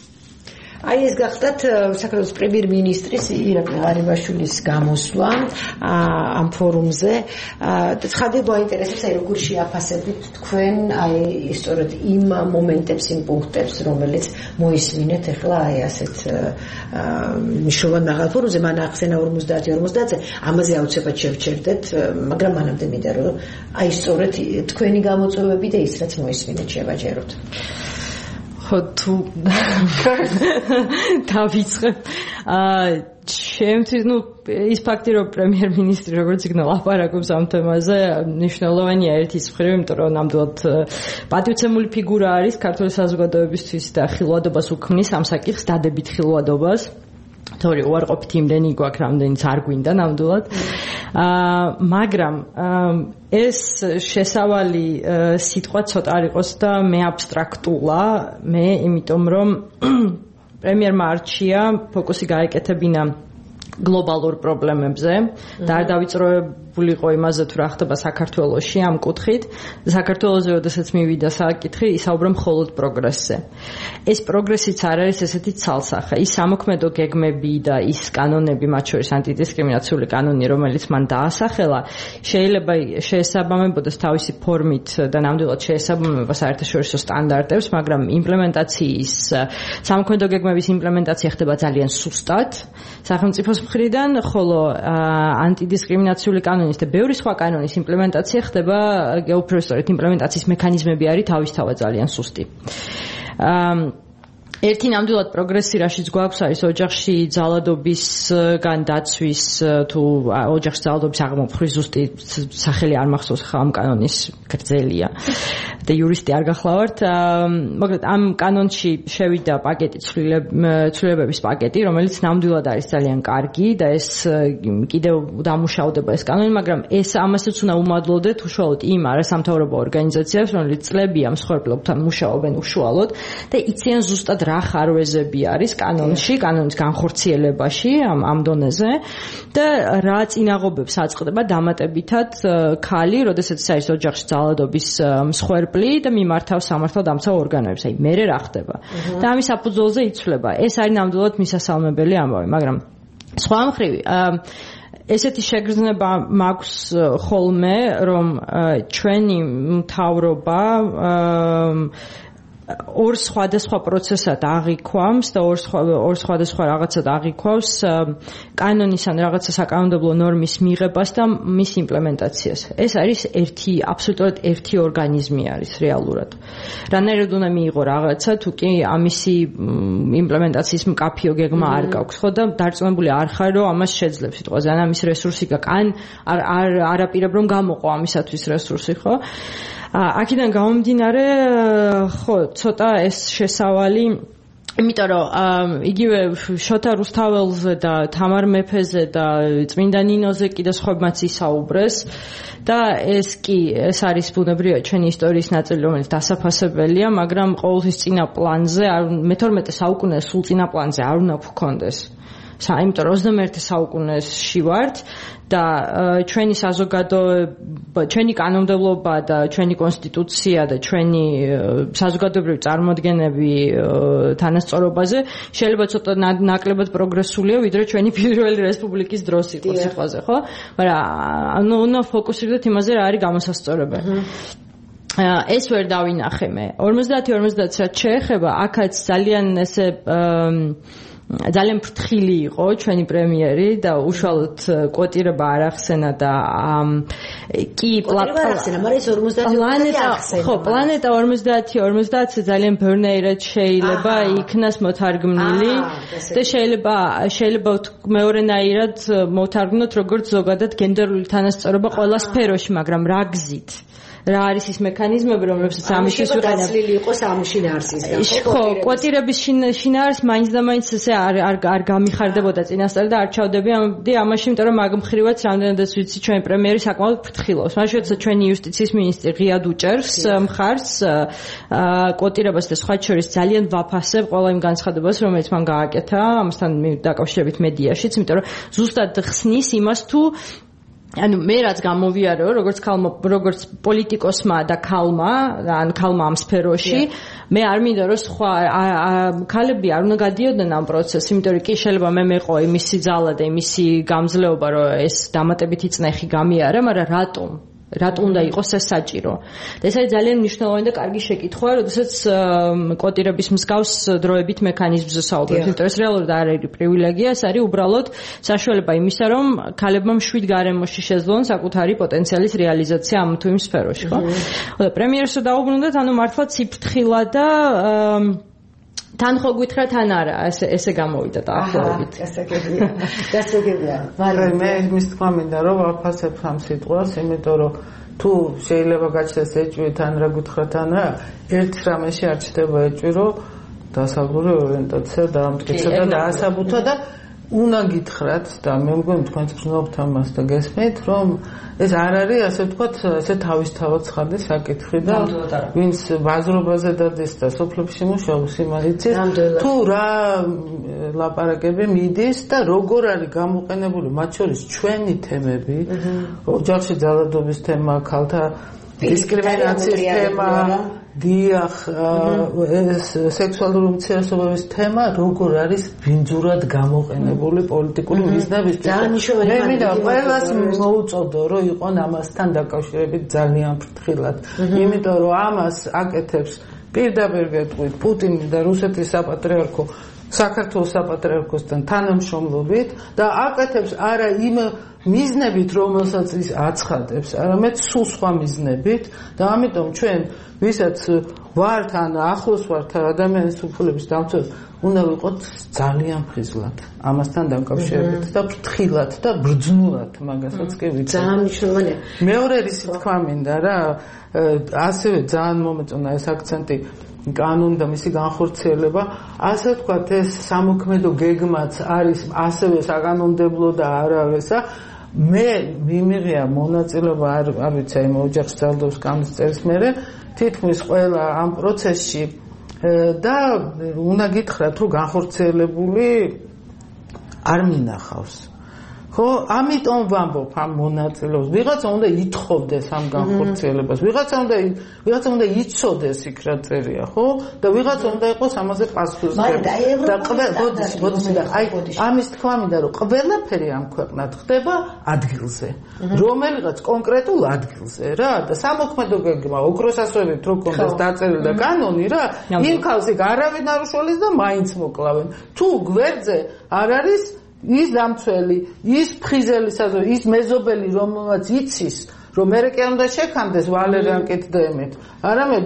აი ეს გახდათ საქართველოს პრემიერ-მინისტრის ირაკლი ღარიბაშვილის გამოსვლა ამ ფორუმზე. ცხადდება აინტერესებს, აი როგორ შეაფასებით თქვენ აი სწორედ იმ მომენტებს, იმ პუნქტებს, რომელიც მოისმინეთ ახლა აი ასეთ მნიშვნელოვან მაღალ ფორუმზე, მან ახსენა ორმოცდაათი ორმოცდაათზე, ამაზე აუცილებლად შევჩერდეთ, მაგრამ მანამდე მინდა რომ აი სწორედ თქვენი გამოწვევები და ის რაც მოისმინეთ შევაჯეროთ. ხო თუ დავიწყებ. აა ჩემთვის ნუ ის ფაქტი რომ პრემიერ-მინისტრი როგორც იქნა ლაპარაკობს ამ თემაზე მნიშვნელოვანია ერთის მხრივ, იმიტომ რომ ნამდვილად პატივცემული ფიგურა არის ქართული საზოგადოებისთვის და ხილვადობას უქმნის ამ საკითხს, დადებით ხილვადობას. თორე უარყოფით იმდენი გვაქვს, რამდენიც არ გვინდა ნამდვილად. აა მაგრამ ეს შესავალი სიტყვა ცოტა არ იყოს და მე აბსტრაქტულა, მე იმიტომ რომ პრემიერმა არჩია ფოკუსი გაეკეთებინა გლობალურ პრობლემებზე და არ დავიწროებულიყო იმაზე თუ რა ხდება საქართველოში ამ კუთხით. საქართველოზე როდესაც მივიდა საკითხი, ისაუბრა მხოლოდ პროგრესზე. ეს პროგრესიც არ არის ესეთი ცალსახე. ის სამოქმედო გეგმები და ის კანონები, მათ შორის ანტიდისკრიმინაციული კანონი, რომელიც მან დაასახელა, შეიძლება შეესაბამებოდეს თავისი ფორმით და ნამდვილად შეესაბამება საერთაშორისო სტანდარტებს, მაგრამ იმპლემენტაციის სამოქმედო გეგმების იმპლემენტაცია ხდება ძალიან სუსტად სახელმწიფოს მხრიდან, ხოლო ანტიდისკრიმინაციული კანონის და ბევრი სხვა კანონის იმპლემენტაცია ხდება უფრო სწორედ იმპლემენტაციის მექანიზმები არის თავისთავად ძალიან სუსტი. ერთი ნამდვილად პროგრესი რაშიც გვაქვს არის ოჯახში ძალადობისგან დაცვის თუ ოჯახში ძალადობის აღმოფხრის ზუსტი სახელი არ მახსოვს ხა ამ კანონის გრძელია და იურისტი არ გახლავართ. მაგრამ ამ კანონში შევიდა პაკეტი ცვლილებების პაკეტი, რომელიც ნამდვილად არის ძალიან კარგი და ეს კიდევ დამუშავდება ეს კანონი, მაგრამ ეს ამასაც უნდა უმადლოდეთ უშუალოდ იმ არასამთავრობო ორგანიზაციებს, რომლებიც წლებია მსხვერპლებთან მუშაობენ უშუალოდ და იციან ზუსტად რა ხარვეზები არის კანონში, კანონის განხორციელებაში ამ ამ დონეზე და რა წინაღობებს აწყდება დამატებითად ქალი, როდესაც ის არის ოჯახში ძალადობის მსხვერპლი და მიმართავს სამართალდამცავ ორგანოებს. აი, მერე რა ხდება? და ამის საფუძველზე იცვლება. ეს არის ნამდვილად მისასალმებელი ამბავი, მაგრამ სხვა მხრივ ესეთი შეგრძნება მაქვს ხოლმე, რომ ჩვენი მთავრობა ორ სხვადასხვა პროცესად აღიქვამს და ორ სხვა ორ სხვადასხვა რაღაცად აღიქვავს კანონის ან რაღაცა საკანონმდებლო ნორმის მიღებას და მის იმპლემენტაციას. ეს არის ერთი აბსოლუტურად ერთი ორგანიზმი არის რეალურად. რანაირად უნდა მიიღო რაღაცა, თუ კი ამისი იმპლემენტაციის მკაფიო გეგმა არ გაქვს, ხო და დარწმუნებული არ ხარ, რომ ამას შეძლებს სიტყვაზე, ან ამის რესურსი გაქვს, ან არ არ არაპირებ რომ გამოყო ამისათვის რესურსი, ხო? აქედან გამომდინარე, ხო, ცოტა ეს შესავალი, იმიტომ რომ იგივე შოთა რუსთაველზე და თამარ მეფეზე და წმინდა ნინოზე კიდე სხვებმაც ისაუბრეს და ეს კი ეს არის ბუნებრივია ჩვენი ისტორიის ნაწილი, რომელიც დასაფასებელია, მაგრამ ყოველთვის წინა პლანზე, მეთორმეტე საუკუნეის სულ წინა პლანზე არ უნდა გქონდეს. იმიტომ რომ ოცდამეერთე საუკუნეში ვართ და ჩვენი საზოგადოება, ჩვენი კანონმდებლობა და ჩვენი კონსტიტუცია და ჩვენი საზოგადოებრივი წარმოდგენები თანასწორობაზე შეიძლება ცოტა ნაკლებად პროგრესულია, ვიდრე ჩვენი პირველი რესპუბლიკის დროს იყო სიტყვაზე, ხო? მაგრამ ანუ უნდა ფოკუსირდეთ იმაზე, რა არის გამოსასწორებელი. ეს ვერ დავინახე მე. ორმოცდაათი ორმოცდაათს რაც შეეხება, აქაც ძალიან ესე ძალიან ფრთხილი იყო ჩვენი პრემიერი და უშუალოდ კვოტირება არ ახსენა და კი პლანეტა, მაგრამ ეს ორმოცდაათი ახსენა. ხო, პლანეტა ორმოცდაათი ორმოცდაათზე ძალიან ბევრნაირად შეიძლება იქნას მოთარგმნილი და შეიძლება შეიძლება მეორენაირად მოთარგმნოთ როგორც ზოგადად გენდერული თანასწორობა ყველა სფეროში, მაგრამ რა გზით? რა არის ის მექანიზმები, რომლებსაც ამისთვის ვიყენებ? გაცლილი იყო სამშინაარსისგან. ხო, კვოტირების შინაარს მაინც და მაინც ესე არ არ არ გამიხარდებოდა წინასწარი და არ ჩავდებიდი ამაში, იმიტომ რომ მაგ მხრივაც რამდენადაც ვიცი ჩვენი პრემიერი საკმაოდ ფრთხილობს. მაშინ ჩვენი იუსტიციის მინისტრი ღიად უჭერს მხარს კვოტირებას და სხვა შორის ძალიან ვაფასებ ყველა იმ განცხადებას, რომელიც მან გააკეთა ამასთან დაკავშირებით მედიაშიც, იმიტომ რომ ზუსტად ხსნის იმას თუ ანუ მე რაც გამოვიარეო როგორც ქალმა როგორც პოლიტიკოსმა და ქალმა ან ქალმა ამ სფეროში მე არ მინდა რომ სხვა ქალები არ უნდა გადიოდნენ ამ პროცესს, იმიტომ რომ კი შეიძლება მე მეყო იმისი ძალა და იმისი გამძლეობა რომ ეს დამატებითი წნეხი გამიარა, მაგრამ რატომ რატომ უნდა იყოს ეს საჭირო? და ეს არის ძალიან მნიშვნელოვანი და კარგი შეკითხვა, როდესაც კვოტირების მსგავს დროებით მექანიზმზე საუბრობთ. იმიტომ რომ ეს რეალურად არ არის პრივილეგია, ეს არის უბრალოდ საშუალება იმისა, რომ ქალებმა მშვიდ გარემოში შეძლონ საკუთარი პოტენციალის რეალიზაცია ამ თუ იმ სფეროში, ხო? და პრემიერს დაუბრუნდეთ, ანუ მართლა ციფრთხილა და თან ხო გითხრა თან არა ესე ესე გამოვიდა დაახლოებით გასაგებია გასაგებია მაგრამ მე მის თქმა მინდა რომ ვაფასებ ამ სიტყვას იმიტომ რომ თუ შეიძლება გაჩნდეს ეჭვი თან რა გითხრა თან რა ერთ რამეში არ ჩდება ეჭვი რომ დასავლური ორიენტაცია დაამტკიცა და დაასაბუთა და უნდა გითხრათ და მე მგონი თქვენც გრძნობთ ამას და გესმით რომ ეს არ არის ასე ვთქვათ ესე თავისთავად ცხადი საკითხი და ვინც ბაზრობაზე დადის და სოფლებში მუშაობს იმალიცის თუ რა ლაპარაკები მიდის და როგორ არის გამოყენებული მათ შორის ჩვენი თემები ოჯახში ძალადობის თემა ქალთა დისკრიმინაციის თემა დიახ ეს სექსუალური უმცირესობების თემა როგორ არის ბინძურად გამოყენებული პოლიტიკური მიზნებისთვის მე მინდა ყველას მოუწოდო რომ იყო ამასთან დაკავშირებით ძალიან ფრთხილად იმიტომ რომ ამას აკეთებს პირდაპირ გეტყვით პუტინი და რუსეთის საპატრიარქო საქართველოს საპატრიარქოსთან თანამშრომლობით და აკეთებს არა იმ მიზნებით რომელსაც ის აცხადებს არამედ სულ სხვა მიზნებით და ამიტომ ჩვენ ვისაც ვართ ან ახლოს ვართ ადამიანის უფლების დამცველს უნდა ვიყოთ ძალიან ფრთხილად ამასთან დაკავშირებით და ფრთხილად და ბრძნულად მაგასაც კი ვიცი ძალიან მნიშვნელოვანია მეორე რისი თქვა მინდა რა ასევე ძალიან მომეწონა ეს აქცენტი კანონი და მისი განხორციელება ასე ვთქვათ ეს სამოქმედო გეგმაც არის ასევე საკანონმდებლო და არავესა მე მიმიღია მონაწილეობა არ არ ვიცი იმ ოჯახის ძალადობის კანონის წერის მერე თითქმის ყველა ამ პროცესში და უნდა გითხრათ რომ განხორციელებული არ მინახავს ხო ამიტომ ვამბობ ამ მონაწილეობას ვიღაცა უნდა ითხოვდეს ამ განხორციელებას ვიღაცა უნდა ვიღაცა უნდა იცოდეს იქ რა წერია ხო და ვიღაცა უნდა იყოს ამაზე პასუხისმგებელი და ბოდიშ ბოდიშ და აი ამის თქვა მინდა რომ ყველაფერი ამ ქვეყნად ხდება ადგილზე რომელიღაც კონკრეტულ ადგილზე რა და სამოქმედო გეგმა ოქროსასვებით რო კონდეს დაწერილი და კანონი რა იმ ქალს იქ არავინ არ უშველეს და მაინც მოკლავენ თუ გვერდზე არ არის ის დამცველი, ის ფხიზელი საზო, ის მეზობელი, რომელსაც იცის, რომ მე კი უნდა შეკამდეს ვალერიან კეთდემით. არამედ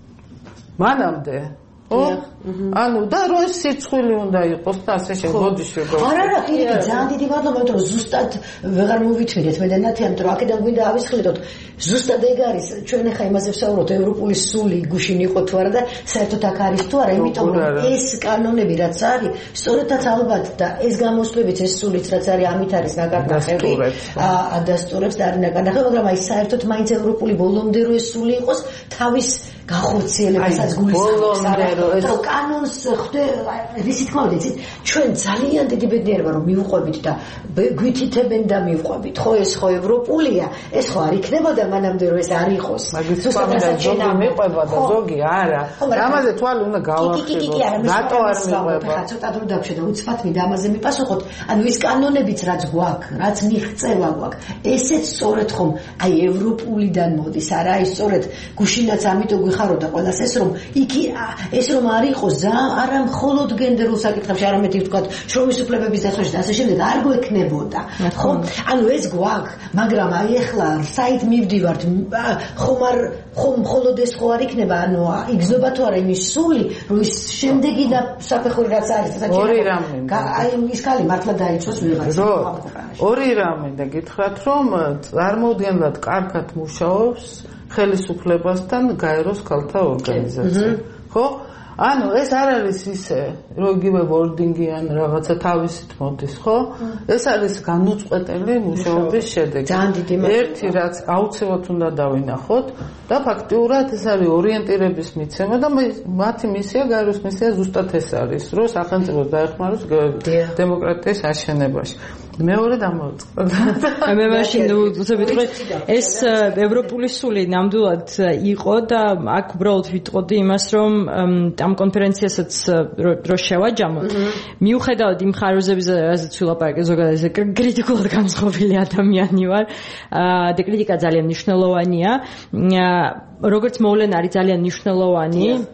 მანამდე ხო? ანუ და რო სიცხვილი უნდა იყოს და ასე შეგოდი შეგო. არა რა, პირიქით ძალიან დიდი მადლობა, იმიტომ რომ ზუსტად ვეღარ მოვითმინეთ მე და ნათი, ამიტომ აქედან გვინდა ავისხლიდოთ. ზუსტად ეგ არის, ჩვენ ახლა იმაზე ვსაუბრობთ, ევროპული სული გუშინ იყო თუ არა და საერთოდ აქ არის თუ არა, იმიტომ რომ ეს კანონები რაც არის, სწორედაც ალბათ და ეს გამოსვლებიც ეს სულიც რაც არის, ამით არის ნაკარნახები. აა დასტურებს და არის ნაკარნახები, მაგრამ აი საერთოდ მაინც ევროპული ბოლომდე რო ეს სული იყოს, თავის განხორციელებასაც გულისხმობს რომ კანონს ხვდე რისი თქმა უნდა იცით ჩვენ ძალიან დიდი ბედნიერება რომ მივყვებით და გვითითებენ და მივყვებით ხო ეს ხო ევროპულია ეს ხო არ იქნებოდა მანამდე რომ ეს არ იყოს ზუსტად ზოგი მიყვება და ზოგი არა ამაზე თვალი უნდა გავახსენოთ რატო არ მიყვება ხა ცოტა დრო დავშე და უცბად მინდა ამაზე მიპასუხოთ ანუ ის კანონებიც რაც გვაქვს რაც მიღწევა გვაქვს ესეც სწორედ ხომ აი ევროპულიდან მოდის არა აი სწორედ გუშინაც ამიტომ ხაროდა ყველას ეს რომ იქ ეს რომ არ იყოს ზა არა მხოლოდ გენდერულ საკითხებში არამედ ვთქვათ შრომის უფლებების დაცვაში და ასე შემდეგ არ გვექნებოდა ხო ანუ ეს გვაქვს მაგრამ აი ახლა საით მივდივართ ხომ არ ხომ მხოლოდ ეს ხო არ იქნება ანუ იგზნობა თუ არა იმის სული რომ ის შემდეგი და საფეხური რაც არის და ორი რამე აი ის ქალი მართლა დაიცვას ვიღაცა ორი რამე და გითხრათ რომ წარმოუდგენლად კარგად მუშაობს ხელისუფლებასთან გაეროს ქალთა ორგანიზაცია. ხო? ანუ ეს არ არის ისე, რომ იგივე ვორდინგი ან რაღაცა თავისით მოდის, ხო? ეს არის განუწყვეტელი მუშაობის შედეგი. ერთი რაც აუცილებლად უნდა დავინახოთ და ფაქტიურად ეს არის ორიენტირების მიცემა და მათი მისია, გაეროს მისია ზუსტად ეს არის, რომ სახელმწიფოს დაეხმაროს დემოკრატიის აშენებაში. მეორე დამოწყდა. მე მაშინ უცებ ვიტყვი ეს ევროპული სული ნამდვილად იყო და აქ უბრალოდ ვიტყოდი იმას რომ ამ კონფერენციასაც რო შევაჯამოთ მიუხედავად იმ ხარვეზებზე რაზეც ვილაპარაკე ზოგადად ეს კრიტიკულად განსხვავებული ადამიანი ვარ და კრიტიკა ძალიან მნიშვნელოვანია როგორც მოვლენა არის ძალიან მნიშვნელოვანი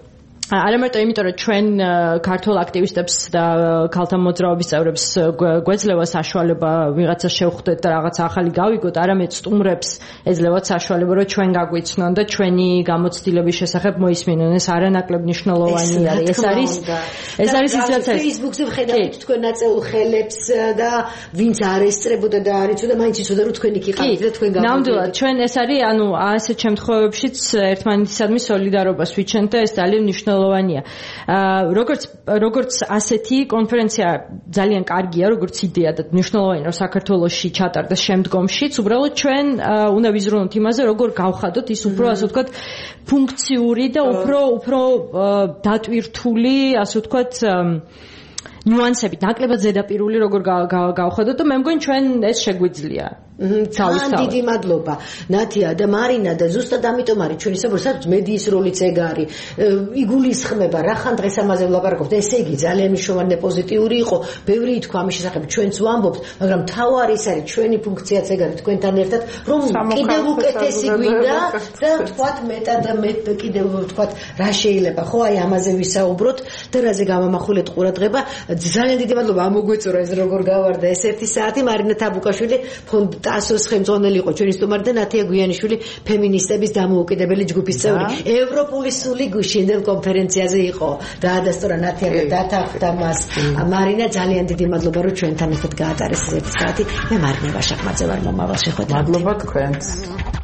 არა მარტო იმიტომ რომ ჩვენ ქართულ აქტივისტებს და ქალთა მოძრაობის წევრებს გვეძლევა საშუალება ვიღაცა შევხვდეთ და რაღაც ახალი გავიგოთ, არამედ სტუმრებს ეძლევათ საშუალება რომ ჩვენ გაგვიცნონ და ჩვენი გამოცდილების შესახებ მოისმინონ. ეს არანაკლებ მნიშვნელოვანი არის. ეს არის ეს არის ის რაც არის Facebook-ზე ვხედავთ თქვენ ნაწეულ ხელებს და ვინც არ ესწრებოდა და არ იცოდა მაინც იცოდა რომ თქვენი კი ყავით და თქვენ გამოდით. ნამდვილად ჩვენ ეს არის ანუ ასეთ შემთხვევებშიც ერთმანეთისადმი სოლიდარობას ვიჩენთ და ეს ძალიან მნიშვნელოვანია. როგორც როგორც ასეთი კონფერენცია ძალიან კარგია, როგორც იდეა და მნიშვნელოვანია რომ საქართველოში ჩატარდეს შემდგომშიც, უბრალოდ ჩვენ უნდა ვიზრუნოთ იმაზე, როგორ გავხადოთ ის უფრო ასე ვთქვათ ფუნქციური და უფრო უფრო დატვირთული, ასე ვთქვათ ნიუანსები, ნაკლებად ზედაპირული როგორ გავხადოთ და მე მგონი ჩვენ ეს შეგვიძლია. ძალიან დიდი მადლობა ნათია და მარინა და ზუსტად ამიტომ არის ჩვენი საუბარი სადაც მედიის როლიც ეგ არის იგულისხმება რახან დღეს ამაზე ვლაპარაკობთ ესე იგი ძალიან მნიშვნელოვანი პოზიტიური იყო ბევრი ითქვა ამის შესახებ ჩვენც ვამბობთ მაგრამ თავარი ის არის ჩვენი ფუნქციაც ეგ არის თქვენთან ერთად რომ კიდევ უკეთესი გვინდა და თქვათ მეტად მე კიდევ თქვათ რა შეიძლება ხო აი ამაზე ვისაუბროთ და რაზე გამამახვილეთ ყურადღება ძალიან დიდი მადლობა ამოგვეწურა ეს როგორ გავარდა ეს ერთი საათი მარინა თაბუკაშვილი ფონდ ასოს ხელმძღვანელი იყო ჩვენი სტუმარი და ნათია გვიანიშვილი ფემინისტების დამოუკიდებელი ჯგუფის წევრი ევროპული სული გუშინდელ კონფერენციაზე იყო და ადასტურა ნათია და დათანხმდა მას მარინა ძალიან დიდი მადლობა რომ ჩვენთან ერთად გაატარეს ეს ერთი საათი მე მარინა ვაშაკმაძე ვარ მომავალ შეხვედრამდე მადლობა თქვენს